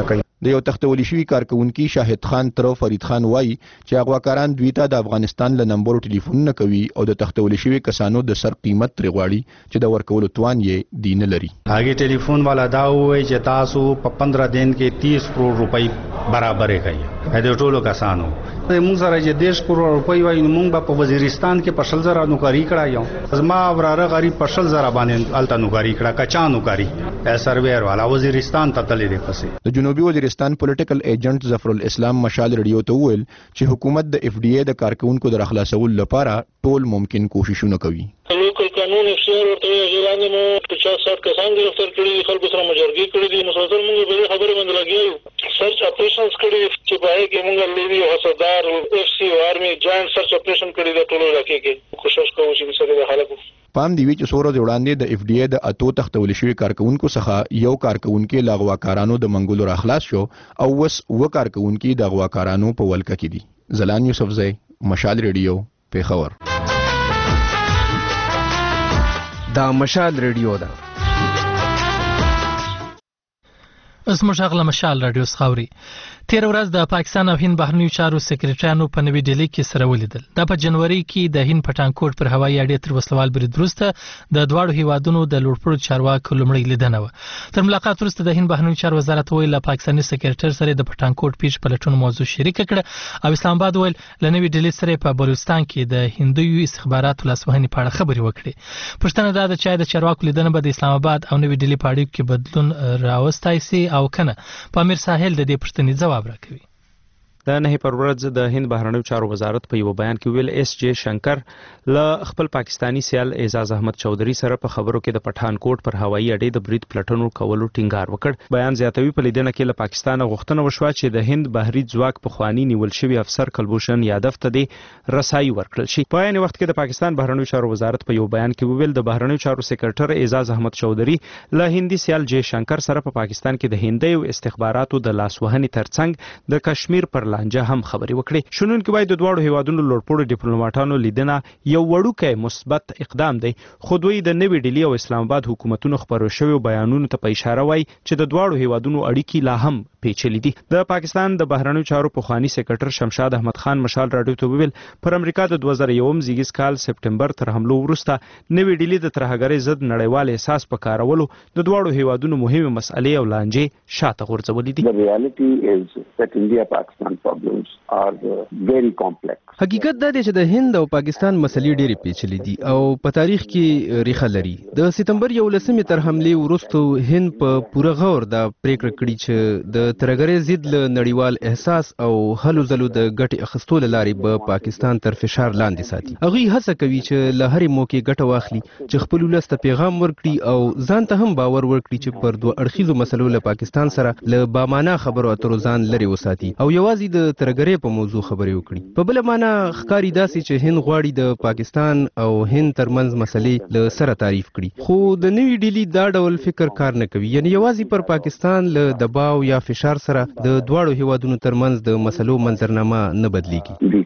Speaker 20: د یو تختولی شوی کارکونکي شاهد خان تر فرید خان وایي چې اغواکاران دوی ته د افغانستان له نمبرو ټلیفون نه کوي او د تختولی شوی کسانو د سر قیمت ترې غواړي چې د ورکولو توان یې دی نه لري.
Speaker 6: هغې ټلیفون والا دا ووایي چې تاسو په پندرہ دن کې تیس کروڑ روپۍ برابرې کوي د ټولو کسانو. موږ سره چې دیش کروڑ روپۍ وایي نو موږ به په وزیرستان کې په شل زره نوکري کړی یو. زما وراره غریب په شل زره باندې هلته نوکري کړه کچا نوکري سرویر والا وزیرستان ته تللی دی. پسې
Speaker 20: د جنوبي وزیرستان پولیټیکل ایجنټ ظفر الاسلام مشال رادیو ته وویل چې حکومت د اف ډي اے د کارکونکو د راخلاصولو لپاره ټول ممکن کوششونه کوي.
Speaker 22: لوکل قانون افسر ورته اعلان مو پچاس سات کسان گرفتار کړي خلکو سره مجرګي کړي دي. مسلسل موږ په دې خبره باندې لګیو سرچ اپریشنز کړي چې په هغه کې موږ لیوی او حسدار او اف سی او آرمي جاینټ سرچ اپریشن کړي د ټولو علاقې کې کوشش کوو چې سره د حالت
Speaker 20: پام دی وی چې سورو د وړاندې د اف ډي اے د اتو تختول شوی کارکونکو څخه یو کارکونکو لاغواکارانو د منګولو راخلاص شو او وس و کارکونکو د غواکارانو په ولکه کې دي. زلان یوسفزئی مشال ریډیو پیښور.
Speaker 23: دا مشال ریډیو ده.
Speaker 1: اسمه شغله مشال رادیو سخاوري. تیر ورځ د پاکستان او هند بهرنیو چارو سکرټریانو په نوې ډیلی کې سره ولیدل. دا په جنوري کې د هند پټانکوټ پر هوایي اډې تر وسلوال برید وروسته د دواړو هیوادونو د لوړپوړو چارواکو لومړۍ لیدنه وه. تر ملاقات وروسته د هند بهرنیو چارو وزارت ویل له پاکستاني سکرټر سره د پټانکوټ پیښ په لټون موضوع شریکه کړه او اسلام آباد ویل له نوې ډیلی سره په بلوچستان کې د هندیو استخباراتو لاسوهنې په اړه خبرې وکړي. پوښتنه دا ده چې د چارواکو لیدنه به د اسلام آباد او نوې ډیلی په اړیکو کې بدلون راوستی سي او کنه. په امیر ساحل د دې پوښتنې ځواب راکوي.
Speaker 9: د نه پر ورځ د هند بهرنیو چارو وزارت په یو بیان کې ویل اس جے شنکر له خپل پاکستانی سیال اعزاز احمد چودھری سره په خبرو کې د پټانکوټ پر هوایي اډې د برید پلټنو کولو ټینګار وکړ. بیان زیاتوي په لیدنه کې له پاکستان غوښتنه وشوه چې د هند بهري ځواک په خوانی نیول شوی افسر کلبوشن یادف ته د رسایي ورکړل شي. په عین وخت کې د پاکستان بهرنیو چارو وزارت په یو بیان کې ویل د بهرنیو چارو سکرټر اعزاز احمد چودھری له هندي سیال جے شنکر سره په پاکستان کې د هندیو استخباراتو د لاسوهنې ترڅنګ د کشمیر پر لانجه هم خبرې وکړي. شنونکي وایي د دواړو هیوادونو لوړپوړو ډیپلوماټانو لیدنه یو وړوکی مثبت اقدام دی، خو دوی د نوې ډیلی او اسلام آباد حکومتونو خپرو شویو بیانونو ته په اشاره وایي چې د دواړو هیوادونو اړیکې لا هم پیچلې دي. د پاکستان د بهرنیو چارو پخوانی سکرټر شمشاد احمد خان مشال راډیو ته وویل پر امریکا د دوه زره یو زیږیز کال سپټمبر تر حملو وروسته نوې ډیلی د ترهګرۍ ضد نړیوال احساس په کارولو د دواړو هیوادونو مهمه مسئلې او لانجې شاته غورځولې دي.
Speaker 24: The reality is that India-Pakistan problems are very complex.
Speaker 23: حقیقت دا دی چې د هند او پاکستان مسلې ډېرې پیچلې دي او په تاریخ کې ریښه لري. د سپتمبر یولسمې تر حملې وروسته هند په پوره غور دا پریکړه کړې چې د ترهګرۍ ضد له نړیوال احساس او هلو ځلو د ګټې اخیستو له لارې به پاکستان تر فشار لاندې ساتي. هغوی هڅه کوي چې له هرې موقع ګټه واخلي چې خپل ولس ته پیغام ورکړي او ځان ته هم باور ورکړي چې پر دوه اړخیزو مسلو له پاکستان سره له بامانه خبرو اترو ځان لرې وساتي او یوازې د ترهګرۍ په موضوع خبرې وکړي. په بله معنا ښکاري داسې چې هند غواړي د پاکستان او هند ترمنځ مسلې له سره تعریف کړي، خو د نوې ډیلی دا ډول فکر کار نه کوي. یعنی یوازې پر پاکستان له دباو یا فشار سره د دواړو هیوادونو ترمنځ د مسلو منظرنامه نه بدلیږي.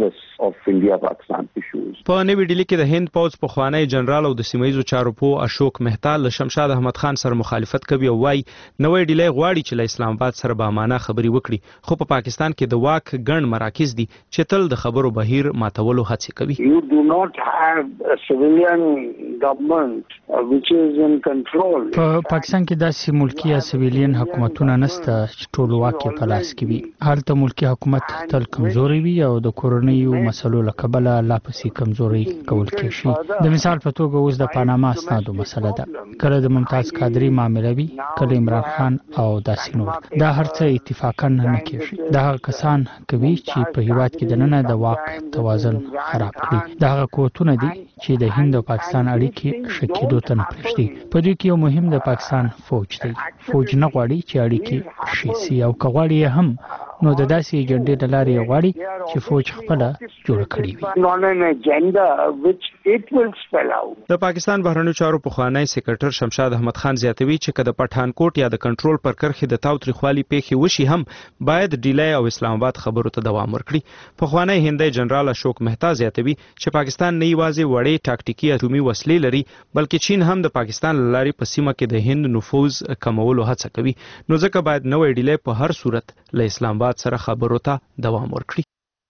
Speaker 9: په نوې ډیلی کې د هند پوځ پخوانی جنرال او د سیمایي چارو پوه اشوک مهتا له شمشاد احمد خان سره مخالفت کوي او وايي نوې ډیلی غواړي چې له اسلام آباد سره به امانه خبرې وکړي، خو په پاکستان کې د واک ګڼ مراکز دي چې تل د خبرو بهیر ماتولو هڅې کوي.
Speaker 24: You do not have a civilian government uh, which is in control.
Speaker 25: په پاکستان کې داسې ملکی یا سیویلین حکومتونه نشته چې ټول واک په لاس کې وي. هلته ملکی حکومت تل کمزوري وي او د کورنیو مسلو له کبله لا پسې کمزوري کول کېږي. د مثال په توګه اوس د پاناما اسنادو مسله ده، کله د ممتاز قادری معامله وي، کله عمران خان او داسې نور. دا هر څه اتفاقا نه کېږي. دا هغه کسان کوي چې په هیواد کې د ننه د واک توازن خراب کړي. دا هغه قوتونه دي چې د هند او پاکستان اړیکې ښه کېدو ته نه پرېږدي. په دوی کې یو مهم د پاکستان فوج دی. فوج نه غواړي چې اړیکې ښې سي او که غواړي یې هم نو د داسې اجنډې له لارې غواړي چې فوج خپله جوړه کړې وي.
Speaker 24: On an agenda which it will spell out.
Speaker 9: د پاکستان بهرنیو چارو پخوانی سکرټر شمشاد احمد خان زیاتوي چې کله پټانکوټ یا د کنټرول پر کرخې د تاوتریخوالي پیښې وشي هم باید ډیلی او اسلام آباد خبرو ته دوام ورکړي. پخوانی هندي جنرال اشوک مهتا زیاتوي چې پاکستان نه یوازې وړې ټاکټیکي اټومي وسلې لري بلکې چین هم د پاکستان لاري په سیمه کې د هند نفوذ کمولو هڅه کوي، نو ځکه باید نوې ډیلی په هر صورت له اسلام آباد سره خبرو ته دوام ورکړي.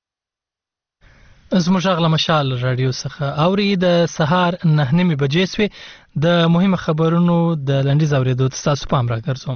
Speaker 1: زموږ غږ له مشال رادیو څخه اوري د سهار نه نیمې بجې سوې د مهمو خبرونو د لنډیز اورېدو ته ستاسو پام راګرځوم.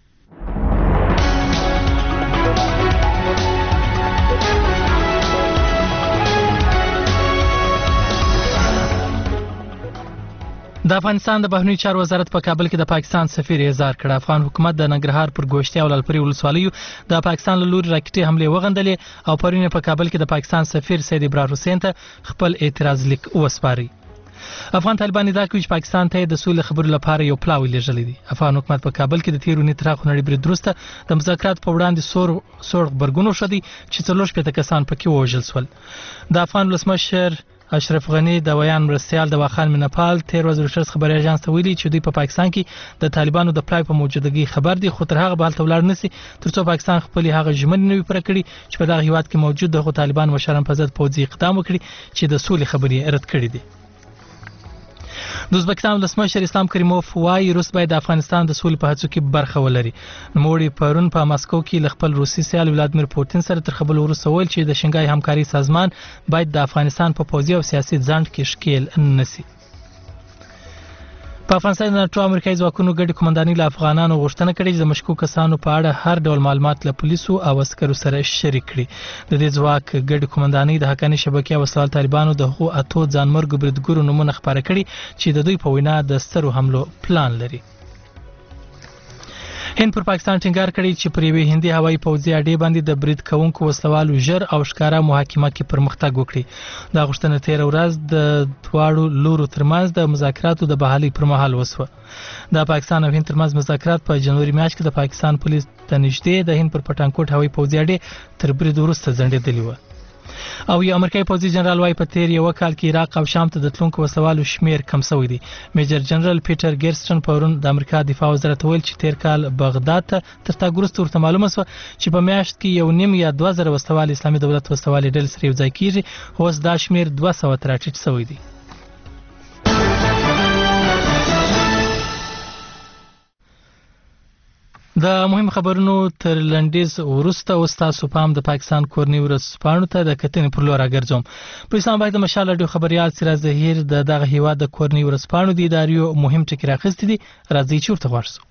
Speaker 1: د افغانستان د بهرنیو چارو وزارت په کابل کې د پاکستان سفیر اعزار کړ. افغان حکومت د ننګرهار پر ګوشتي او لالپورې ولسوالیو د پاکستان له لوري راکټي حملې وغندلې او پرون په کابل کې د پاکستان سفیر سید ابرار حسین ته خپل اعتراض لیک وسپاري. افغان طالبان ادعا کوي چې پاکستان ته د سولې خبرو لپاره یو پلاوی لېږلی دی. افغان حکومت په کابل کې د تیرونی تر خونړي برید وروسته د مذاکرات په وړاندې سور سور خبرګون وشو دي چې څلور شپېته کسان پکې ووژل شول. د افغان ولسمشر اشرف غنی د ویان مرستيال د واخان منپال تیر ورځ رويټرز خبري اژانس ته ویلي چې دوی په پاکستان کې د طالبانو د پلای په موجودګي خبر دي، خو تر هغه به تولار نسی ترڅو پاکستان خپل هغه ژمنې نوي پر کړی چې په دغه هیواد کې موجود د طالبان مشران په ضد پوځي اقدام وکړي چې د سولې خبري رد کړي دي. د ازبکستان ولسمشر اسلام کریموف وايي روس باید د افغانستان د سولې په هڅو کې برخه ولري. نوموړي پرون په ماسکو کې ل خپل روسي سیال ولادمیر پوتین سره تر خبرو وروسته ویل چې د شنګای همکاري سازمان باید د افغانستان په پوځي او سیاسي ځنډ کې ښکیل نسی. په افغانستان د ناتو امریکایي ځواکونو ګډي قومنداني له افغانانو غوښتنه کړې چې د مشکوک کسانو په اړه هر ډول معلومات له پولیسو او عسکرو سره شریک کړي. د دې ځواک ګډي قومنداني د حقاني شبکې او وسلوال طالبانو د هغو اتو ځانمرګو بریدګرو نومونه خبره کړي چې د دوی په وینا د سترو حملو پلان لري. هند پر پاکستان ټینګار کړی چې پر یوې هندي هوایي پوځي اډې باندې د برید کوونکو وسلوالو ژر او ښکارا محاکمه کې پرمختګ وکړي. دا غوښتنه تیر ورځ د دواړو لورو ترمنځ د مذاکراتو د بحالي پر مهال وسوه. د پاکستان او هند ترمنځ مذاکرات په جنوري میاشت کې د پاکستان پولیس ته نږدې د هند پر پټانکوټ هوایي پوځي اډې تر برید وروسته ځنډېدلې وه. او یو امریکایي پوځي جنرال وايي په تیر یو کال کې عراق او شام ته د تلونکو وسلوالو شمیر کم شوی دی. میجر جنرال پیټر ګیرسټن پرون د امریکا دفاع وزارت ویل چې تیر کال بغداد ته تر تګ وروسته ورته معلومه شوه چې په میاشت کې یو نیم یا دوه زره وسلوال اسلامي دولت وسلوالې ډلې سره یو ځای کیږي، خو اوس دا شمیر دوه سوه ته راټیټ شوی دی. د مهم خبرونو تر لنډیز وروسته اوس تاسو پام د پاکستان کورنۍ ورځپاڼو ته د کتنې پر لور راګرځوم. په اسلام آباد د مشال رادیو خبريال سراج ظهیر د دغه هیواد د کورنۍ ورځپاڼو د اداریو مهم ټکی راخستی دي. راځي چې ورته ورسو.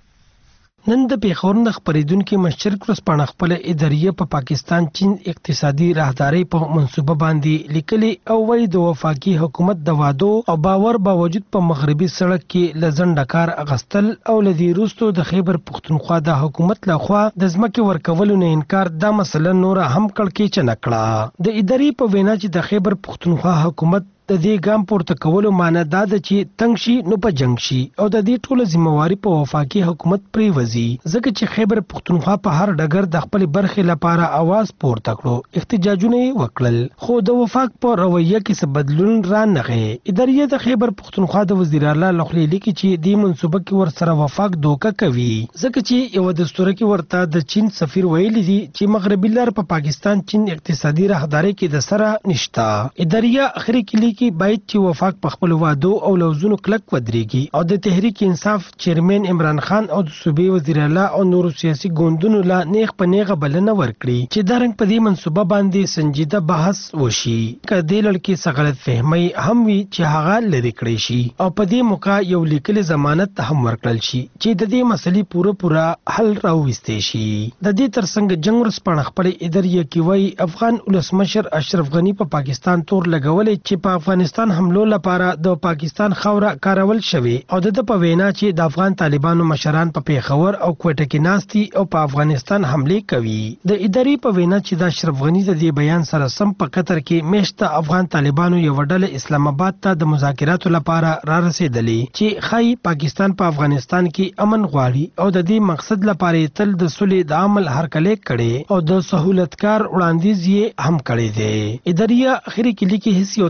Speaker 2: نن د پیښور د خبرېدونکو مشرک ورځپاڼه خپل اداریه په پاکستان چین اقتصادي راهداري په منصوبه باندې لیکلي او وایي د وفاقي حکومت د وادو او باور باوجود په مغربي سړک کې لزنډه کار اغستل او لدی روستو د خیبر پختونخوا د حکومت لخوا د ځمکې ورکولو نه انکار دا مسله نور هم کړکېچ نه کړه. د اداري په وینا چې د خیبر پختونخوا حکومت د دې ګام پورته کولو معنی دا ده چې تنگ شي نو په جنگ شي او د دې ټوله ذمہواری په وفاقي حکومت پرې وځي، ځکه چې خیبر پختونخوا په هر ډګر د خپل برخې لپاره आवाज پورته کړو، احتجاجونه وکړل، خو د وفاق په رویه کې څه بدلون را نغی. اداریه د خیبر پختونخوا د وزیر اعلی لخوا لیکي چې د منصوبه کې ورسره وفاق دوکه کوي، ځکه چې یو دستور کې ورته د چین سفیر ویلي دي چې مغربي لار په پاکستان چین اقتصادي راهداري کې د سره نشتا. اداریه اخري کې کې باید چې وفاق په خپل وادو او لوزونو کلک ودرېږي او د تحریک انصاف چیرمن عمران خان او د صوبې وزیر اعلی او نورو سیاسي ګوندونو لا نیغ په نیغه بلنه ورکړي چې دا رنګ په دې منصوبه باندې سنجیده بحث وشي، که دې لړ کې څه غلط فهمي هم وي چې هغه لرې کړی شي او په دې موقع یو لیکلي ضمانت هم ورکړل شي چې د دې مسلې پوره پوره حل راوستي شي. د دې ترڅنګ جنگ ورځپاڼه خپل اداریه کې وایي افغان ولسمشر اشرف غنی په پا پاکستان تور لګولې چې په افغانستان حملو لپاره د پاکستان خوره کارول شوی او د په وینا چې د افغان طالبانو مشران په پیښور او کوټه کې ناستي او په افغانستان حمله کوي. د اداري په وینا چې د اشرف غنی د دې بیان سره سم په قطر کې میشته افغان طالبانو یو ډله اسلام آباد ته د مذاکراتو لپاره را رسیدلې چې خای پاکستان په افغانستان کې امن غواړي او د دې مقصد لپاره تل د صلح د عمل هرکلی کړي او د سہولتکار وړاندیز یې هم کړی دی. اداریه اخري کې لیکي هیڅ یو تن لدی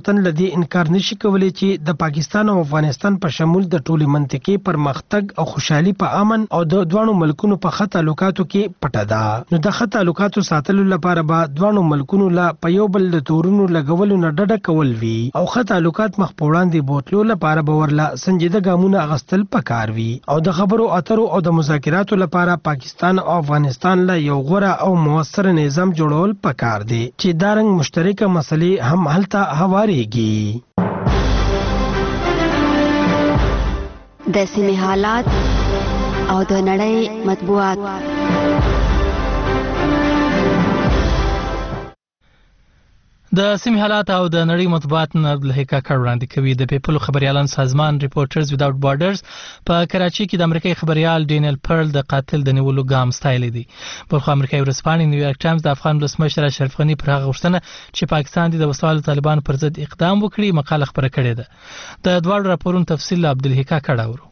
Speaker 2: کې انکار نشي کولای چې د پاکستان او افغانستان په شمول د ټولي منطقې پرمختګ او خوشحالي په امن او د دوه ملکونو په خط تعلقاتو کې پټه ده. نو د خط تعلقاتو ساتلو لپاره به دوه ملکونو لا په یو بل د تورونو لګولو نه ډډه کول وي او خط تعلقات مخ په وړاندې بوتلو لپاره به ورلا سنجیده ګامونه اغستل پکار وي او د خبرو اترو او د مذاکراتو لپاره پاکستان او افغانستان له یو غوره او موثر نظام جوړول پکار دي چې دارنګ مشترکه مسلې هم هلته هواريږي.
Speaker 7: د سیمې حالات او د نړۍ مطبوعات.
Speaker 1: د سیمې حالات او د نړۍ مطبوعات نه عبدالحی کاکړ وړاندې کوي. د پیپلو خبريالان سازمان ریپورټرز ویداوټ بارډرز په کراچي کې د امریکایي خبريال ډینیل پرل د قاتل د نیولو ګام ستایلی دی. بلخو امریکایي ورځپاڼې نیویارک ټایمز د افغان ولسمشر اشرف غني پر هغه غوښتنه چې پاکستان د وسوالو طالبانو پر ضد اقدام وکړي مقاله خبره کړې ده. د دواړو راپورونو تفصیل عبدالحی کاکړ اورو.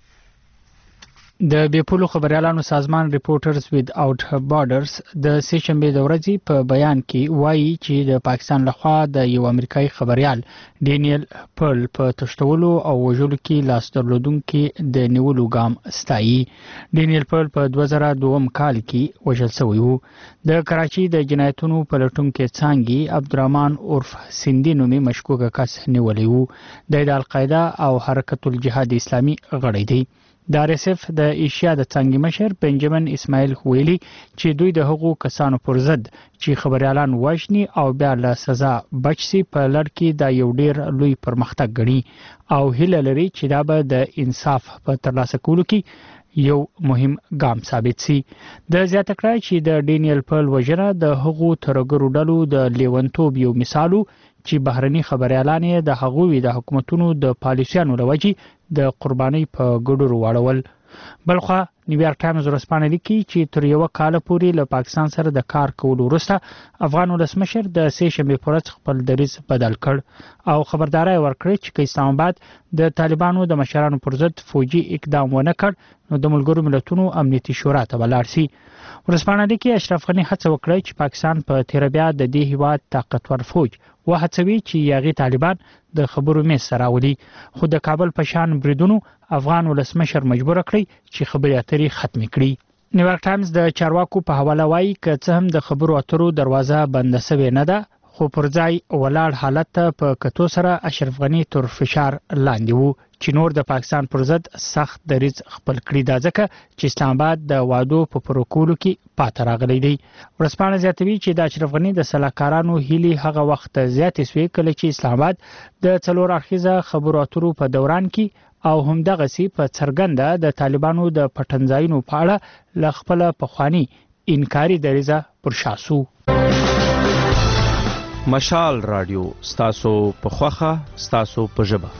Speaker 25: د بیپولو خبريالانو سازمان ریپورټرز وید اوټ بارډرز د سې شنبه د ورځې په بیان کې وایي چې د پاکستان لخوا د یو امریکایي خبريال ډینیل پرل په تشتولو او وژلو کې لاس درلودونکو د نیولو ګام ستایي. ډینیل پرل په دوه زره دوه کال کې وژل شوی و. د کراچي د جنایتونو په لټونکو څانګې عبدالرحمن عرف سیندي نومي مشکوک کس نیولی و. د القاعده او حرکت الجهاد اسلامي غړی دی. د آر اس اف د ایشیا د څنګه مشر بنجامین اسماعیل ویلي چې دوی د هغو کسانو پر ضد چې خبريالان وژني او بیا له سزا بچ سي په لړ کې د یو ډیر لوی پرمختګ غړي او هیله لري چې دا به د انصاف په ترلاسه کولو کې یو مهم ګام ثابت سي. د زیاته کړای چې د ډینیل پرل وژنه د هغو ترګرو ډلو د لیونتوب یو مثالو چې بهرني خبريالان د هغوی د حکومتونو د پالیسیانو لوجي د قرباني په ګډورو واړول. بلخو نیویارک ټایمز ورځپاڼه لیکي چې تر یو کال پورې له پاکستان سره د کار کولو وروسته افغان ولسمشر د سې شنبه پر ورځ خپل دریځ بدل کړ او خبرداري ورکړه چې اسلام آباد د طالبانو د مشرانو پر ضد فوجي اقدام ونه کړ نو د ملګرو ملتونو امنیتي شورا ته ولاړ شي. ورځپاڼه لیکي اشرف غني هڅه وکړه چې پاکستان په تیر بیا د دې هیواد طاقتور فوج وهڅوي چې یاغي طالبان د خبرو مې سره ولي. خو د کابل په شان بریدونو افغان ولسمشر مجبور کړی چې خبري اترې ختم کړي. نیویارک ټایمز د چارواکو په حواله وایي چې څه هم د خبرو اترو دروازه بنده شوې نه ده خو پر ځای ولاړ حالت په کتو سره اشرف غني تر فشار لاندې وو چې نور د پاکستان پر ضد سخت دریځ خپل کړی دا ځکه چې اسلام آباد د وادو په پروکولو کې پات راغلی دی. ورځپاڼه زیاتوي چې د اشرف غني د سلاکارانو هیلي هغه وخت زیات سوي کله چې اسلام آباد د څلور اړخیزه خبرو اترو په دوران کې او هم دغه سي په څرګنده د طالبانو د پټنځایونو په اړه ل خپل پخوانی انکاري دریزه پر شاسو.
Speaker 9: مشال رادیو ستاسو په خوخه ستاسو په ژبه.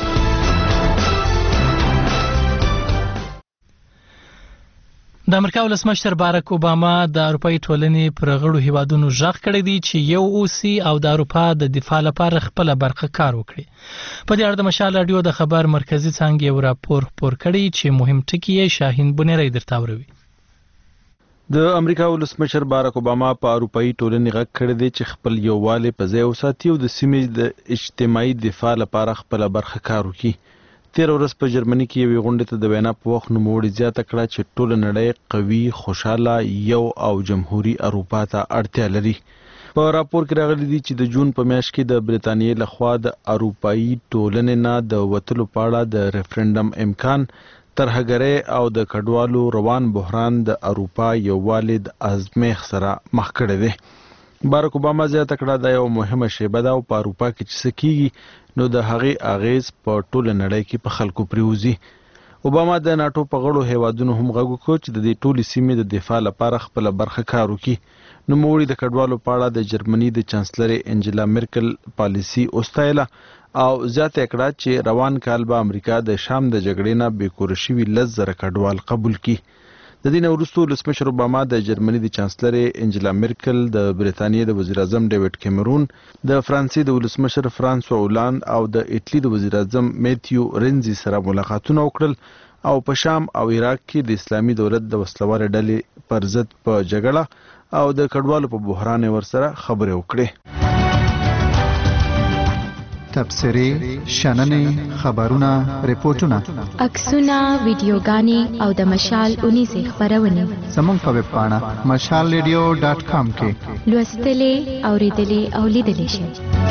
Speaker 1: د امریکا ولسمشر باراک اوباما د اروپאי ټولنې پر غړو هیوادونو ژغ کړی دی چې یو اوسي او د اروپا د دفاع لپاره خپل برخه کار وکړي. په دې اړه د مشال رادیو د خبر مرکزی څنګه یو راپور خپور کړی چې مهم ټکی یې شاهین بنيري درته وروي.
Speaker 8: د امریکا ولسمشر باراک اوباما په اروپאי ټولنې غږ کړی دی چې خپل یووالی په ځای وساتي او د سیمې د اجتماعي دفاع لپاره خپل برخه کار وکړي. تیر ورځ په جرمني کې یوې غونډې ته د وینا په وخت نوموړي زیاته کړه چې ټوله نړۍ قوي خوشاله یو او جمهوریت اروپا ته اړتیا لري. په راپور کې راغلي دي چې د جون په میاشت کې د برتانیې لخوا د اروپאי ټولنې نه د وتلو په اړه د ریفرندم امکان ترهګرۍ او د کډوالو روان بحران د اروپا یووالي د ازمیښت سره مخ کړی دی. باراک اوباما زیاته کړه دا یو مهمه شیبه ده او په اروپا کې چې څه کیږي نو د هغې اغیز په ټوله نړۍ کې په خلکو پریوزي. اوباما د ناټو په غړو هیوادونو هم غږ وکړ چې د دې ټولې سیمې د دفاع لپاره خپل برخه کار وکړي. نوموړي د کډوالو په اړه د جرمني د چانسلر انجلا میرکل پالیسي وستایله او زیاته کړه چې روان کال به امریکا د شام د جګړې نه بیکور شوي لس زره کډوال قبول کړي. د دې نه وروسته ولسمشر اوباما د جرمني د چانسلر انجلا میرکل، د برتانیې د وزیر اعظم ډیوډ کیمرون، د فرانسې د ولسمشر فرانسوا اولاند او د ایټلی د وزیر اعظم میتیو رینزي سره ملاقاتونه وکړل او په شام او عراق کې د اسلامي دولت د وسلوال ډلې پر ضد په جګړه او د کډوالو په بحران ورسره خبرې وکړې.
Speaker 4: تبصرې شننې خبرونه ریپورتونه
Speaker 10: عکسونه ویډیوګانې او د مشال اونیزې خبرونه
Speaker 4: زموږ په ویب پاڼه مشال ریډیو ډاټ کام کې
Speaker 10: لوستلې اوریدلې او لیدلې شئ.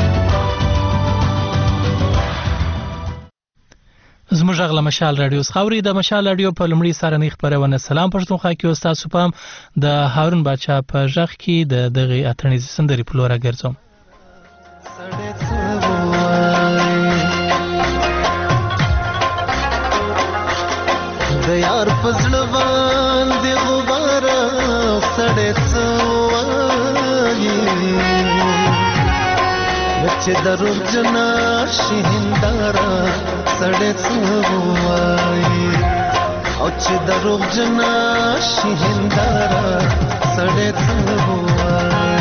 Speaker 1: زموږ غږ له مشال رادیو څخه اوري. د مشال رادیو په لومړي سارنۍ خبرونه سلام پښتونخوا کې استاد سپام د هارون بادشاه په ژغ کې د دغه اتنیز سندري پلوره ګرځوم.
Speaker 11: د یار پزړ باندې غبار سړې څوایي چې درو جنا شهندارا سړې څوایي او چې درو جنا شهندارا سړې څوایي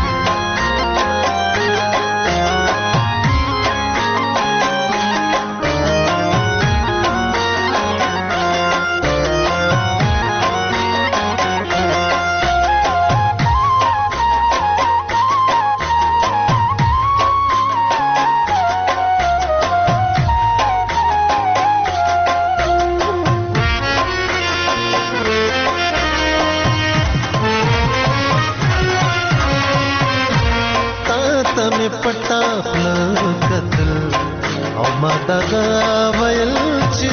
Speaker 11: پټا خپل قتل او ما دغه ویل چې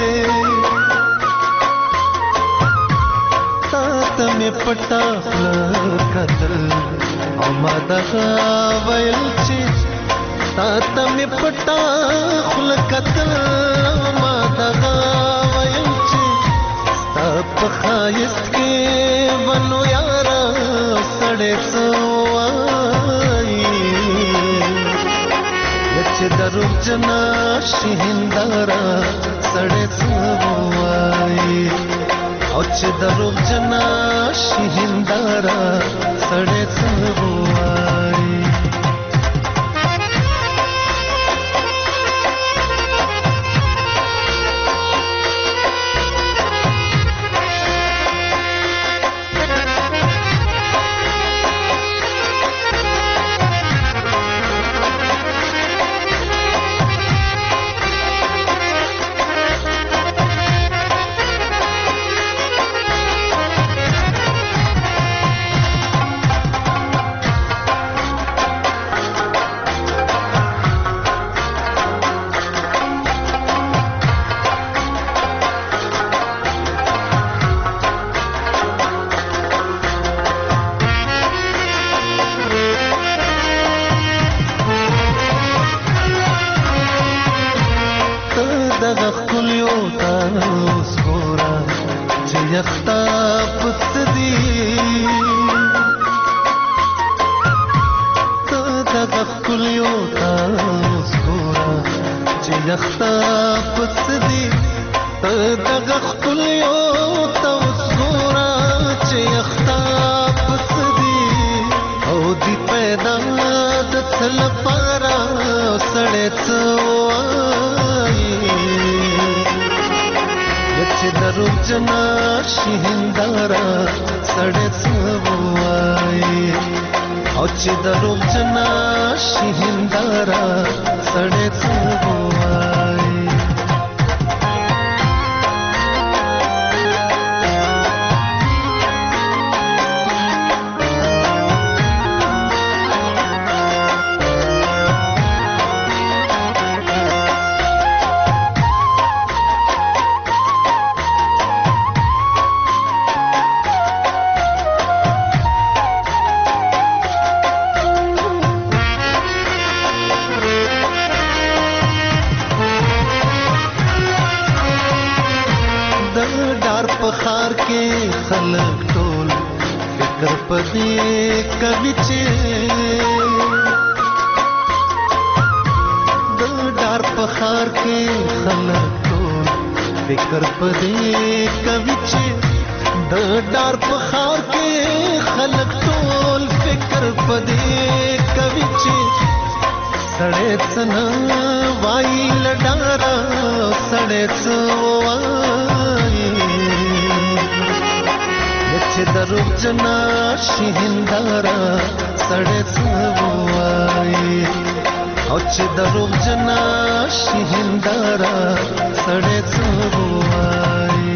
Speaker 11: تا ته مې پټا خپل قتل او ما دغه ویل چې تا ته مې پټا خپل قتل او ما دغه ویل چې ستا په خایست کې ونو یارا سړې چې درو جنا شهندارا سړې څوایي او چې درو جنا شهندارا سړې څوایي او چې دروغ جنا شي هندارا سړې څه وایي.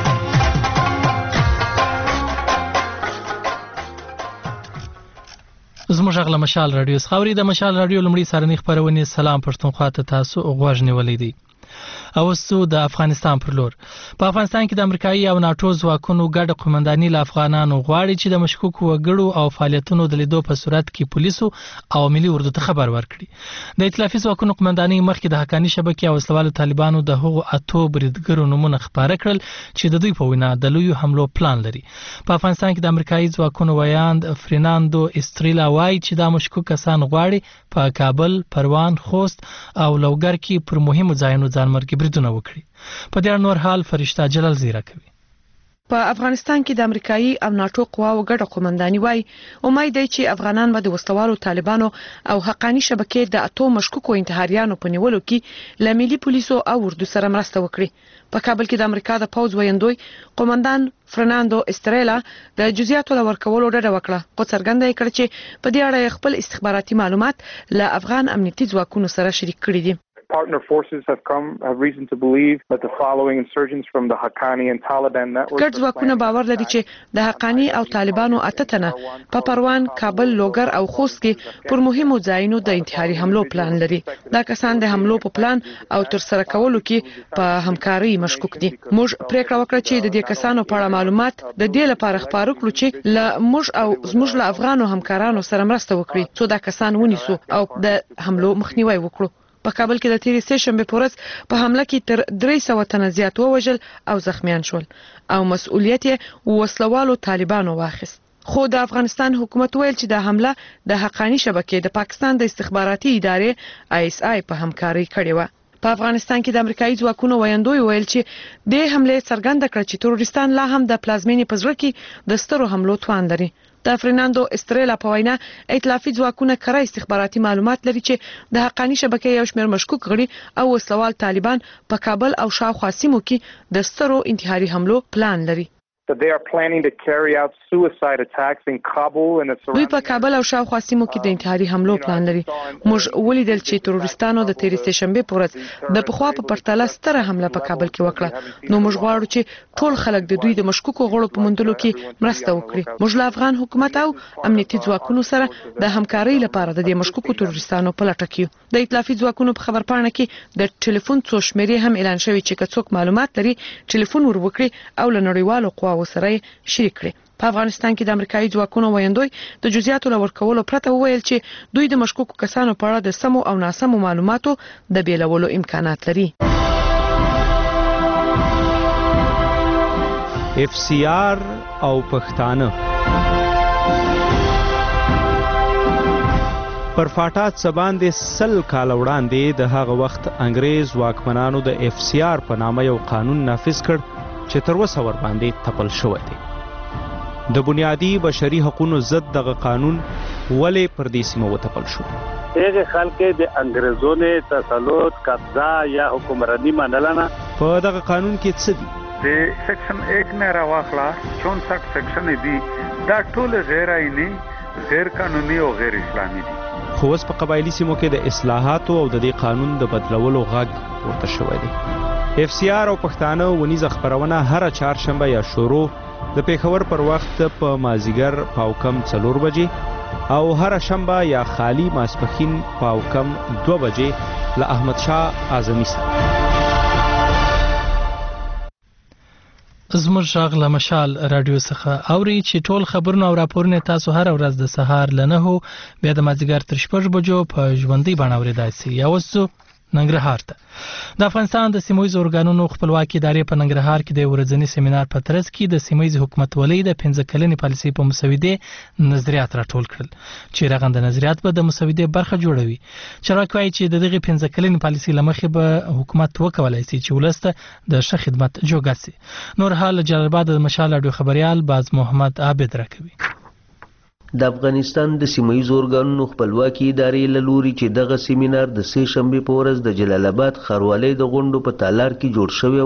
Speaker 1: زموږ غږ له مشال رادیو څخه اوري. د مشال رادیو لومړی سارنۍ خپرونې سلام پښتونخوا ته تاسو غوږ نیولې دي. او څو د افغانستان پر لور. په افغانستان کې د امریکایي او ناتو ځواکونو ګډ قومنداني له افغانانو غواړي چې د مشکوکو وګړو او فعالیتونو د لیدو په صورت کې پولیسو او ملي اردو ته خبر ورکړي. د ائتلافي ځواکونو قومنداني مخکې د حقاني شبکې او وسلوالو طالبانو د هغو اتو بریدګرو نومونه خپاره کړل چې د دوی په وینا د لویو حملو پلان لري. په افغانستان کې د امریکایي ځواکونو ویاند فرناندو استریلا وایي چې دا مشکوک کسان غواړي په کابل، پروان، خوست او لوګر کې پر مهمو ځایونو ځانمرګي بریدونه وکړي. په دې نور حال فرشته جلال زیرا کوي.
Speaker 5: په افغانستان کې د امریکایي او ناتو قواو ګډه قومنداني وای امید دی چې افغانان به د وسلوالو طالبانو او حقاني شبکې د اتو مشکوکو انتحاریانو په نیولو کې له ملي پولیسو او اردو سره مرسته وکړي. په کابل کې د امریکا د پوز ویندوی قومندان فرناندو استریلا د جزئیاتو ورکولو ډډه وکړه، خو څرګنده کړ چې په دې اړه خپل استخباراتي معلومات له افغان امنیتي ځواکونو سره شریک کړي دي.
Speaker 12: Partner forces have come have reason to believe that the following insurgents from the Haqqani and Taliban network
Speaker 5: ګډ ځواکونه باور لري چې د حقانی او طالبانو اتتنه په پروان، کابل، لوګر او خوست کې پر مهمو ځایونو د انتحاري حملو پلان لري. دا کسان د حملو په پلان او تر سره کولو کې په همکاري مشکوک دي. موږ پریکړه وکړه چې د دې کسانو په اړه معلومات د دې لپاره خپاره کړو چې له موږ او زموږ له افغانو همکارانو سره مرسته وکړي څو دا کسان ونیسو او د حملو مخنیوي وکړو. په کابل کې د تیرې سه شنبه په ورځ په حمله کې تر درې سوه تنه زیات ووژل او زخمیان شول او مسؤلیت یې وسلوالو طالبانو واخیست. خو د افغانستان حکومت ویل چې د حمله د حقانی شبکې د پاکستان د استخباراتي ادارې آی اس آی په همکاري کړې و. په افغانستان کې د امریکایي ځواکونو ویاندوی ویل چې د حمله څرګنده کړ چې تروریستان لا هم د پلازمینې په زړه کې د سترو حملو توان لري. د فرناندو استریلا په وینا ائتلافي ځواکونه کره استخباراتي معلومات لري چې د حقانی شبکې یو شمېر مشکوک غړي او وسلوال طالبان په کابل او شاوخوا سیمو کې د سترو انتحاري حملو پلان لري.
Speaker 12: that they are planning to carry out suicide attacks in Kabul and its
Speaker 5: دوی په کابل او شاوخوا سیمو کې د انتحاري حملو پلان لري. موږ ولیدل چې تروریستانو د تیرې سه شنبه په ورځ د پخوا په پرتله ستره حمله په کابل کې وکړه. نو موږ غواړو چې ټول خلک د دوی د مشکوکو غړو په موندلو کې مرسته وکړي. موږ له افغان حکومت او امنیتي ځواکونو سره د همکارۍ لپاره د دې مشکوکو تروریستانو په لټه کې یو. د ائتلافي ځواکونو په خبرپاڼه کې د ټلیفون څو شمیرې هم اعلان شوی چې څوک معلومات لري ټلیفون ور وکړي او له نړیوالو قواو سره شریک کړي. په افغانستان کې د امریکایي ځواکونو ویاندوی د جزئیاتو لور کولو پرته وویل چې دوی د مشکوکو کسانو په اړه د سمو او ناسمو معلوماتو د بیلولو امکانات لري.
Speaker 9: اف سی آر او پښتانه پر فاټا سبان د سل کال وړاندې د هغه وخت انګريز واکمنانو د اف سی آر په نامه یو قانون نافذ کړ چې تر اوسه ور باندې تپل شوی دی. د بنیادی بشري حقوقو ضد دغه قانون ولې پر دې سیمه وتپل شو؟
Speaker 13: هغه خلک د انګريزونو تسلط قبضه یا حکمرانی منل نه.
Speaker 9: په دغه قانون کې څه دي؟
Speaker 13: د سیکشن یک نه راوخلا چونسठ سیکشن دي دا ټول غیر آئینی، غیر قانوني او غیر اسلامي دي.
Speaker 9: خو اوس په قبایلی سیمو کې د اصلاحاتو او د دې قانون د بدلولو غږ پورته شوی دی. اف سی آر او پښتانه ونیزه خبرونه هر چهارشنبه یا شروع د پیښور پر وخت په مازیګر پاوکم څلور بجې او هر شنبه یا خالی ماسپخین پاوکم دو بجې له احمد شاه اعظمي سره.
Speaker 1: زموږ غږ له مشال رادیو څخه اوري چې ټول خبرونه او راپورونه تاسو هر ورځ د سهار له نهو بیا د مازیګر تر شپږ بجو په ژوندۍ بڼه اورېدای شئ. یا اوس ننګرهار ته د افغانستان د سیمویز ارګانونو خپلواکي ادارې په ننګرهار کې د ورځني سیمینار په ترڅ کې د سیمویز حکومتولۍ د پنځه کلنې پالیسۍ په مسودې نظریات راټول کړل چې رغنده نظریات به د مسودې برخه جوړوي. چارواکي وایي چې د دغه پنځه کلنې پالیسۍ له مخې به حکومت وکولای شي چې ولس ته د ښه خدمت جوګه شي. نور حال جلال آباد د مشال راډیو خبريال باز محمد عابد راکوي.
Speaker 14: د افغانستان د سیمه‌ییزو ارګانونو خپلواکي ادارې له لوري چې دغه سیمینار د سه شنبې په ورځ د جلال آباد ښاروالۍ د غونډو په تالار کې جوړ شوی و،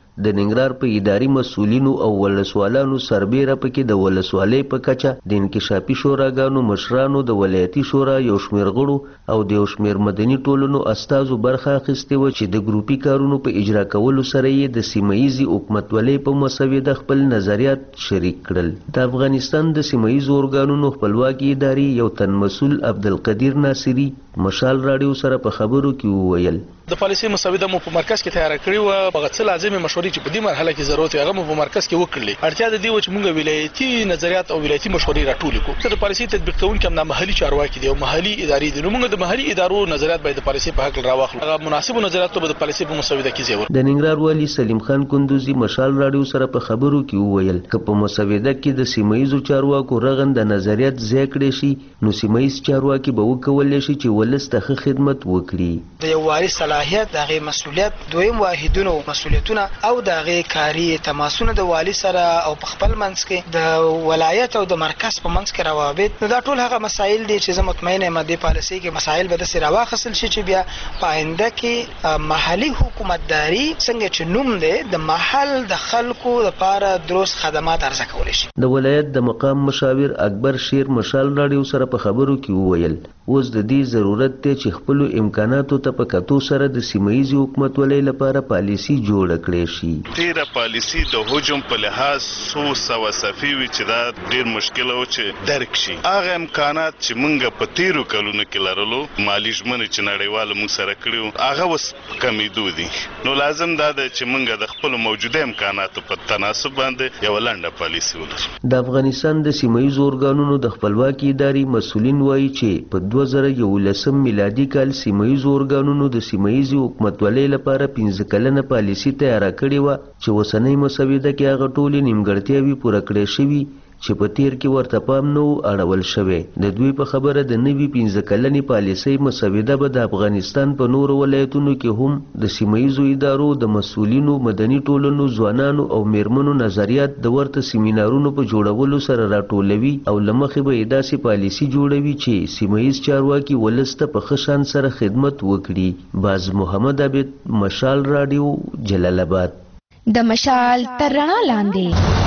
Speaker 14: د ننګرهار په اداري مسؤلینو او ولسوالانو سربیره پکې د ولسوالۍ په کچه د انکشافي شوراګانو مشرانو د ولایتي شورا یو شمېر غړو او د یو شمېر مدني ټولنو استازو برخه اخیستې وه چې د ګروپي کارونو په اجرا کولو سره یې د سیمهیزي حکومتولۍ په مسوده خپل نظریات شریک کړل. د افغانستان د سیمهیزو ارګانونو خپلواکي ادارې یو تن مسؤل عبدالقدیر ناصري مشال راډیو سره په خبرو کې وویل
Speaker 15: د پالیسي مسوده مو په مرکز کې تیار کړی و، هغه څه لازمي مشورې چې په دې مرحله کې ضرورت وي هغه مو په مرکز کې وکړلې. اړتیا د دې و چې موږ ولایتي نظریات او ولایتي مشورې راټول کړو. د پالیسي تطبیق کوونکي هم د محلي چارواکي دي او محلي ادارې دي، نو موږ د محلي ادارو نظریات باید د پالیسي په حق راوخلو. هغه مناسب نظریات به د پالیسي په مسوده کې ځای ورکړي.
Speaker 14: د ننګرهار والي سلیم خان کندوزي مشال راډیو سره په خبرو کې وویل که په مسوده کې د سیمهیزو چارواکو رغنده نظریات ځای کړی شي نو سیمهیز چارواکي به وکولی شي چې ولس ته ښه خدمت وکړي.
Speaker 16: د یو والي صلاحیت د هغې مسؤلیت، دویم واحدونو مسؤلیتونه او د هغې کاري تماسونه د والي سره او په خپل منځ کې د ولایت او د مرکز په منځ کې روابط، نو دا ټول هغه مسایل دي چې زه مطمئن یم دې پالیسۍ کې مسایل به داسې راواخیستل شي چې بیا په آینده کې محلي حکومتداري څنګه چې نوم دی د محل د خلکو لپاره درست خدمات عرضه کولی شي.
Speaker 14: د ولایت د مقام مشاور اکبر شیر مشال راډیو سره په خبرو کې وویل اوس د دې ضرورت دی چې خپلو امکاناتو ته په کتو سره د سیمهیزي حکومتولۍ لپاره پالیسي جوړه کړې شي.
Speaker 17: تیره پالیسي د حجم په لحاظ څو سوه صفحې وي چې دا ډېر مشکل و چې درک شي. هغه امکانات چې موږ په تیرو کلونو کې لرلو، مالي ژمنې چې نړیوالو موږ سره کړي هغه اوس کمیدو دي، نو لازم دا ده چې موږ د خپلو موجوده امکاناتو په تناسب باندې یوه لنډه پالیسي ولرو.
Speaker 14: د افغانستان د سیمهیزو ارګانونو د خپلواکي ادارې مسؤلین وایي چې په دوه زره یولسم میلادي کال سیمهیزو ارګانونو د سیمهیزي حکومتولۍ لپاره پنځه کلنه پالیسي تیاره کړې وه چې اوسنۍ مسوده کې هغه ټولې نیمګړتیاوې پوره کړې شوي چې په تیر کې ورته پام نه و اړول شوی. د دوی په خبره د نوي پنځه کلنې پالیسۍ مسوده به د افغانستان په نورو ولایتونو کې هم د سیمهیزو ادارو د مسؤلینو، مدني ټولنو، ځوانانو او میرمنو نظریات د ورته سیمینارونو په جوړولو سره راټولوي او له مخې به یې داسې پالیسي جوړوي چې سیمهیز چارواکي ولس ته په ښه شان سره خدمت وکړي. باز محمد عابد، مشال راډیو، جلال آباد.
Speaker 10: د مشال تر رڼا لاندې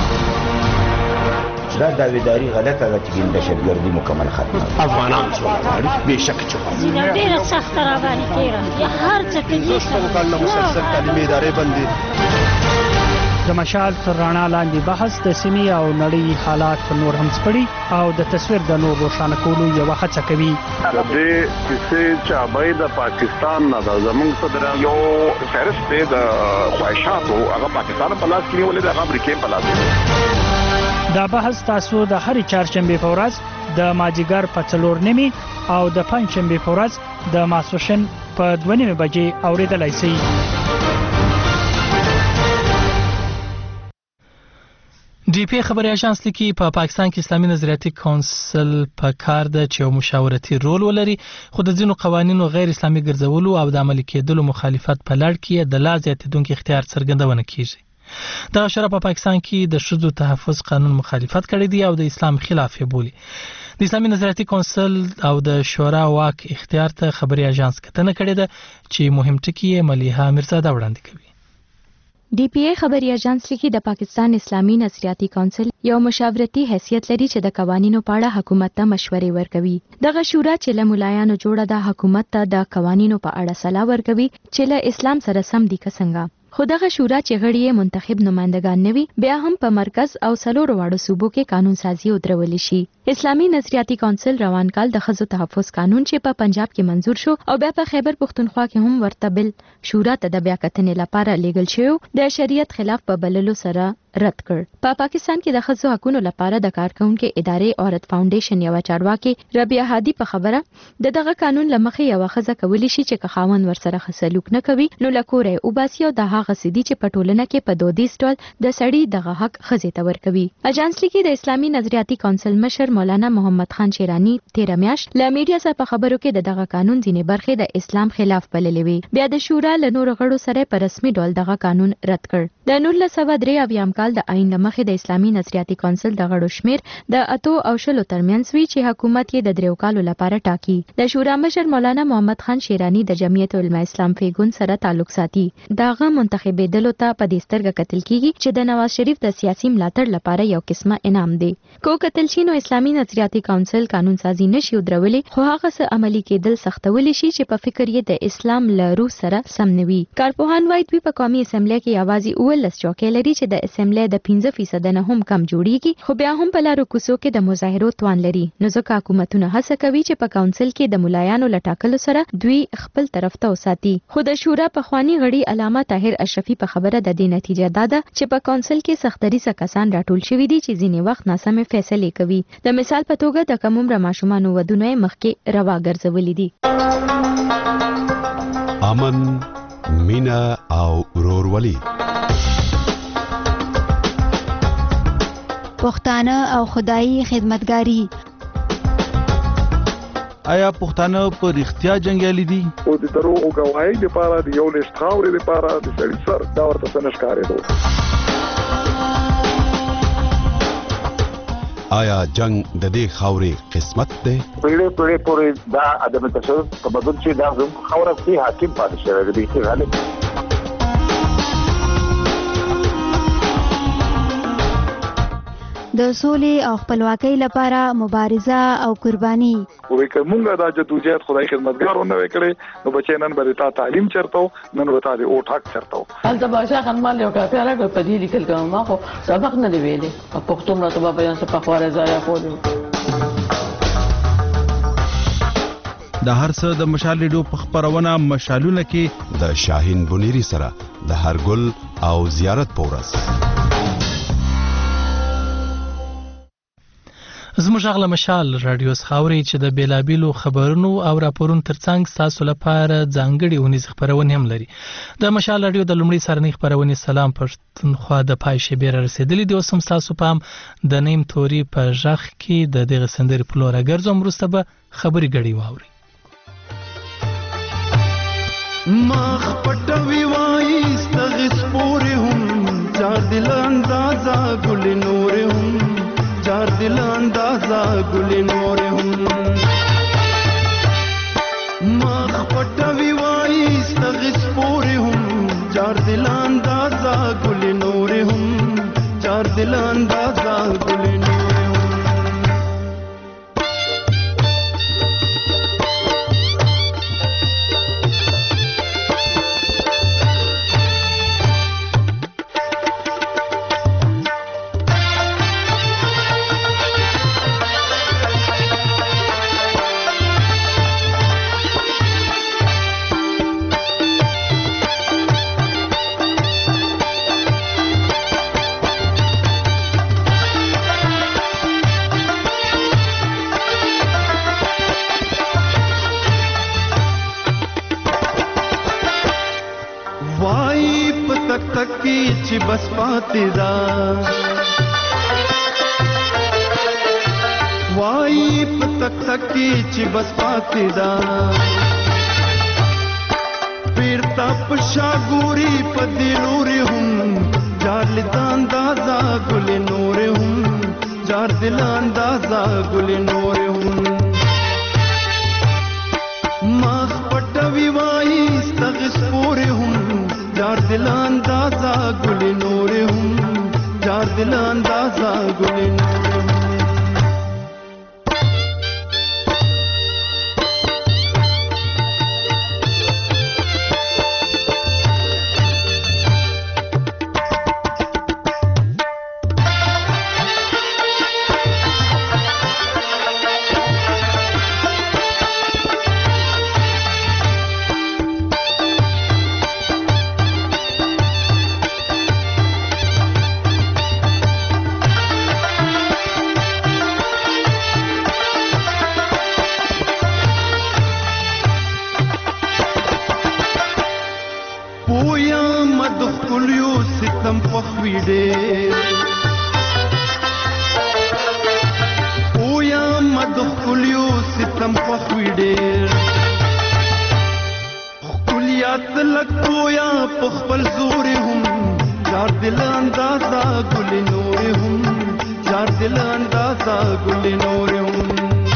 Speaker 18: دا داویداری غلطه ده چې دهشتګردي مکمل ختمه
Speaker 19: افغانان سوله غواړي بېشکه چې غواړي
Speaker 26: ډېره سخته راباندې تېره هر څه کوي
Speaker 19: شپږ کاله مسلسل تعلیمي ادارې بندي.
Speaker 25: د مشال تر رڼا لاندې بحث د سیمې او نړۍ حالات نور هم سپړي او د تصویر د نور روښانه کولو یوه هڅه کوي.
Speaker 27: د دې کیسې چابۍ د پاکستان نه ده، زموږ صدر یو فهرست دی د خواهشاتو، هغه پاکستان په لاس کې نیولې ده، هغه امریکې په لاس کې.
Speaker 25: دا بحث تاسو د هرې چهارشنبې په ورځ د مازدیګر په څلور نیمې او د پنجشنبې په ورځ د ماسپښین په دوه نیمې بجې اورېدلی شئ.
Speaker 1: ډي پی خبري اژانس لیکي په پا پاکستان کې اسلامي نظریاتي کونسل په کار ده چې یو مشاورتي رول ولري، خو د ځینو قوانینو غیر اسلامي ګرځولو او د عملي کېدلو مخالفت په لړ کې د لا زیاتېدونکي اختیار څرګندونه کیږي. دغه شورا په پاکستان کې د ښځو تحفظ قانون مخالفت کړی دی او د اسلام خلاف یې بولي. د اسلامي نظریاتي کونسل او د شورا واک اختیار ته خبري اژانس کتنه کړې ده چې مهم ټکي یې ملیحه میرزاده وړاندې کوي.
Speaker 10: ډي پی ای خبري اژانس لیکي د پاکستان اسلامي نظریاتي کونسل یو مشاورتي حیثیت لري چې د قوانینو په اړه حکومت ته مشورې ورکوي. دغه شورا چې له ملایانو جوړه ده حکومت ته د قوانینو په اړه صلاح ورکوي چې له اسلام سره سم دي که څنګه. خو دغه شورا چې غړي یې منتخب نمائندگان نه وي، بیا هم په مرکز او څلورو واړو صوبو کې قانون سازي ودرولې شي. اسلامي نظریاتي کونسل روان کال د ښځو تحفظ قانون چې په پنجاب کې منزور شو او بیا په خیبر پښتونخوا کې هم ورته بل شورا ته د بیا کتنې لپاره لیږل شوی د شریعت خلاف په بللو سره رد کړ. په پا پاکستان کې د ښځو حقوقو لپاره د کارکونکو ادارې عورت فاونډیشن یو چارواکي ربیع هادي په خبره د دغه قانون لمخې یو ښځه کولی شي چې که خاوند ورسره ښه سلوک نه کوي نو له کوره وباسي او د هغه سدي چې په ټولنه کې په دودیز ډول د سړي دغه حق ښځې ته ورکوي. اژانس لیکي د اسلامي نظریاتي کونسل مشر مولانا محمد خان شیرانی تیره میاشت له میډیا سره په خبرو کې د دغه قانون ځینې برخې د اسلام خلاف بللې وي. بیا د شورا له نورو غړو سره په رسمي ډول دغه قانون رد کړ. د نولس سوه درې اویایم کال د عین لمخې د اسلامي نظریاتي کونسل د غړو شمیر د اتو او شلو ترمنځ وی چې حکومت یې د دریو کالو لپاره ټاکي. د شورا مشر مولانا محمد خان شیرانی د جمعیت علماء اسلام فیګون سره تعلق ساتي. داغه منتخبېدلو ته په دې سترګه کتل کیږي چې د نواز شریف د سیاسي ملاتړ لپاره یو قسمه انعام دی. کو کتل شي نو اسلامي نظریاتي کونسل قانون سازي نشي درولې خو هغه څه عملی کېدل سختول شي چې په فکر یې د اسلام له روح سره سم نوي. کارپوهان وایي دوی په قومي اسمبلی کې یوازې اولس چوکۍ لري چې د اسمبلی د پنځه فیصد نه هم کم جوړیږي خو بیا هم په لارو کوڅو کې د مظاهرو توان لري. نو ځکه حکومتونه هڅه کوي چې په کونسل کې د ملایانو لټاکلو سره دوی خپل طرف ته وساتي. خو د شورا په خواني غړي علامه طاهر اشرفي په خبره د دې نتیجه دا ده چې په کونسل کې سختري څخه کسان راټول شوي دي چې ځینې وخت ناسمې فیصلې کوي. د مثال په توګه د کم عمره ماشومانو ودونه مخکې روا ګرځولې دي.
Speaker 3: امن، مینا او ورورولي،
Speaker 7: پښتانه او خدایي خدمتګاری.
Speaker 8: آیا پښتانه په رښتیا جنگیالي دي؟
Speaker 27: او د دروغ گواهی لپاره د یو لیست خاورې لپاره د سړي سر دا ورته څه نه ښکارېدو.
Speaker 3: آیا جنگ د دې خاورې قسمت دی؟
Speaker 18: پیړې پیړې پورې دا عدم تشدد په بدل چې دا زموږ خاوره کې حاکم پاتې شوی دی. چې غالب
Speaker 7: د سولې او خپلواکۍ لپاره مبارزه او قرباني.
Speaker 27: وې که مونږه دا جدوجہد خدای خدمتګارونه وکړي نو بچې نن به تا تعلیم چرته نن به تا د او ټاک چرته.
Speaker 6: هلته بادشاه خان مال یو کافي راغی په دې لیکل کوم ما خو سبق نه دی ویلې په پښتو مله ته بیان څه په خواره ځای خو
Speaker 8: د هر څه د مشال ریډیو په خبرونه مشالونه کې
Speaker 3: د شاهین بنيري سره د هرګل او زیارت پورس.
Speaker 1: زموږ غله مشال رادیو خاوري چې د بیلابیلو خبرونو او راپورونو ترڅنګ تاسو لپاره ځانګړي ونیز خبرونه هم لري. د مشال رادیو د لومړي سرنی خبرونه سلام پښتونخوا د پای شبیر رسیدلې دي. اوس هم تاسو پام د نیم توري په ژغ کې د دغه سندري پلوره ګرځوم وروسته به خبري غړي واوري.
Speaker 11: مخ پټوي وای ستغس پورې هم چار دل اندازا ګل نور هم چار دل اندازا ګل نور هم مخ پټوي وای ستغس پورې هم چار دل اندازا ګل نور هم چار دل اندازا ګل نور چې بس پاتې دا وای پتک تک چې بس پاتې دا پیرتا پشا ګوري په دې نور هم جار لدان دازا ګل نور هم جار دلان دازا ګل نور هم مخ پټوي وای ستغس پورې هم جار دلان دازا ګل نور هم جار دلان دازا ګل نور یار دل اندازا ګل نور هم یار دل اندازا ګل نور هم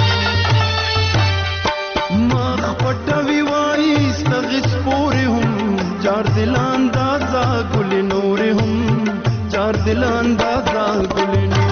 Speaker 11: مخ پټوي وای ستغس پور هم یار دل اندازا ګل نور هم یار دل اندازا ګل نور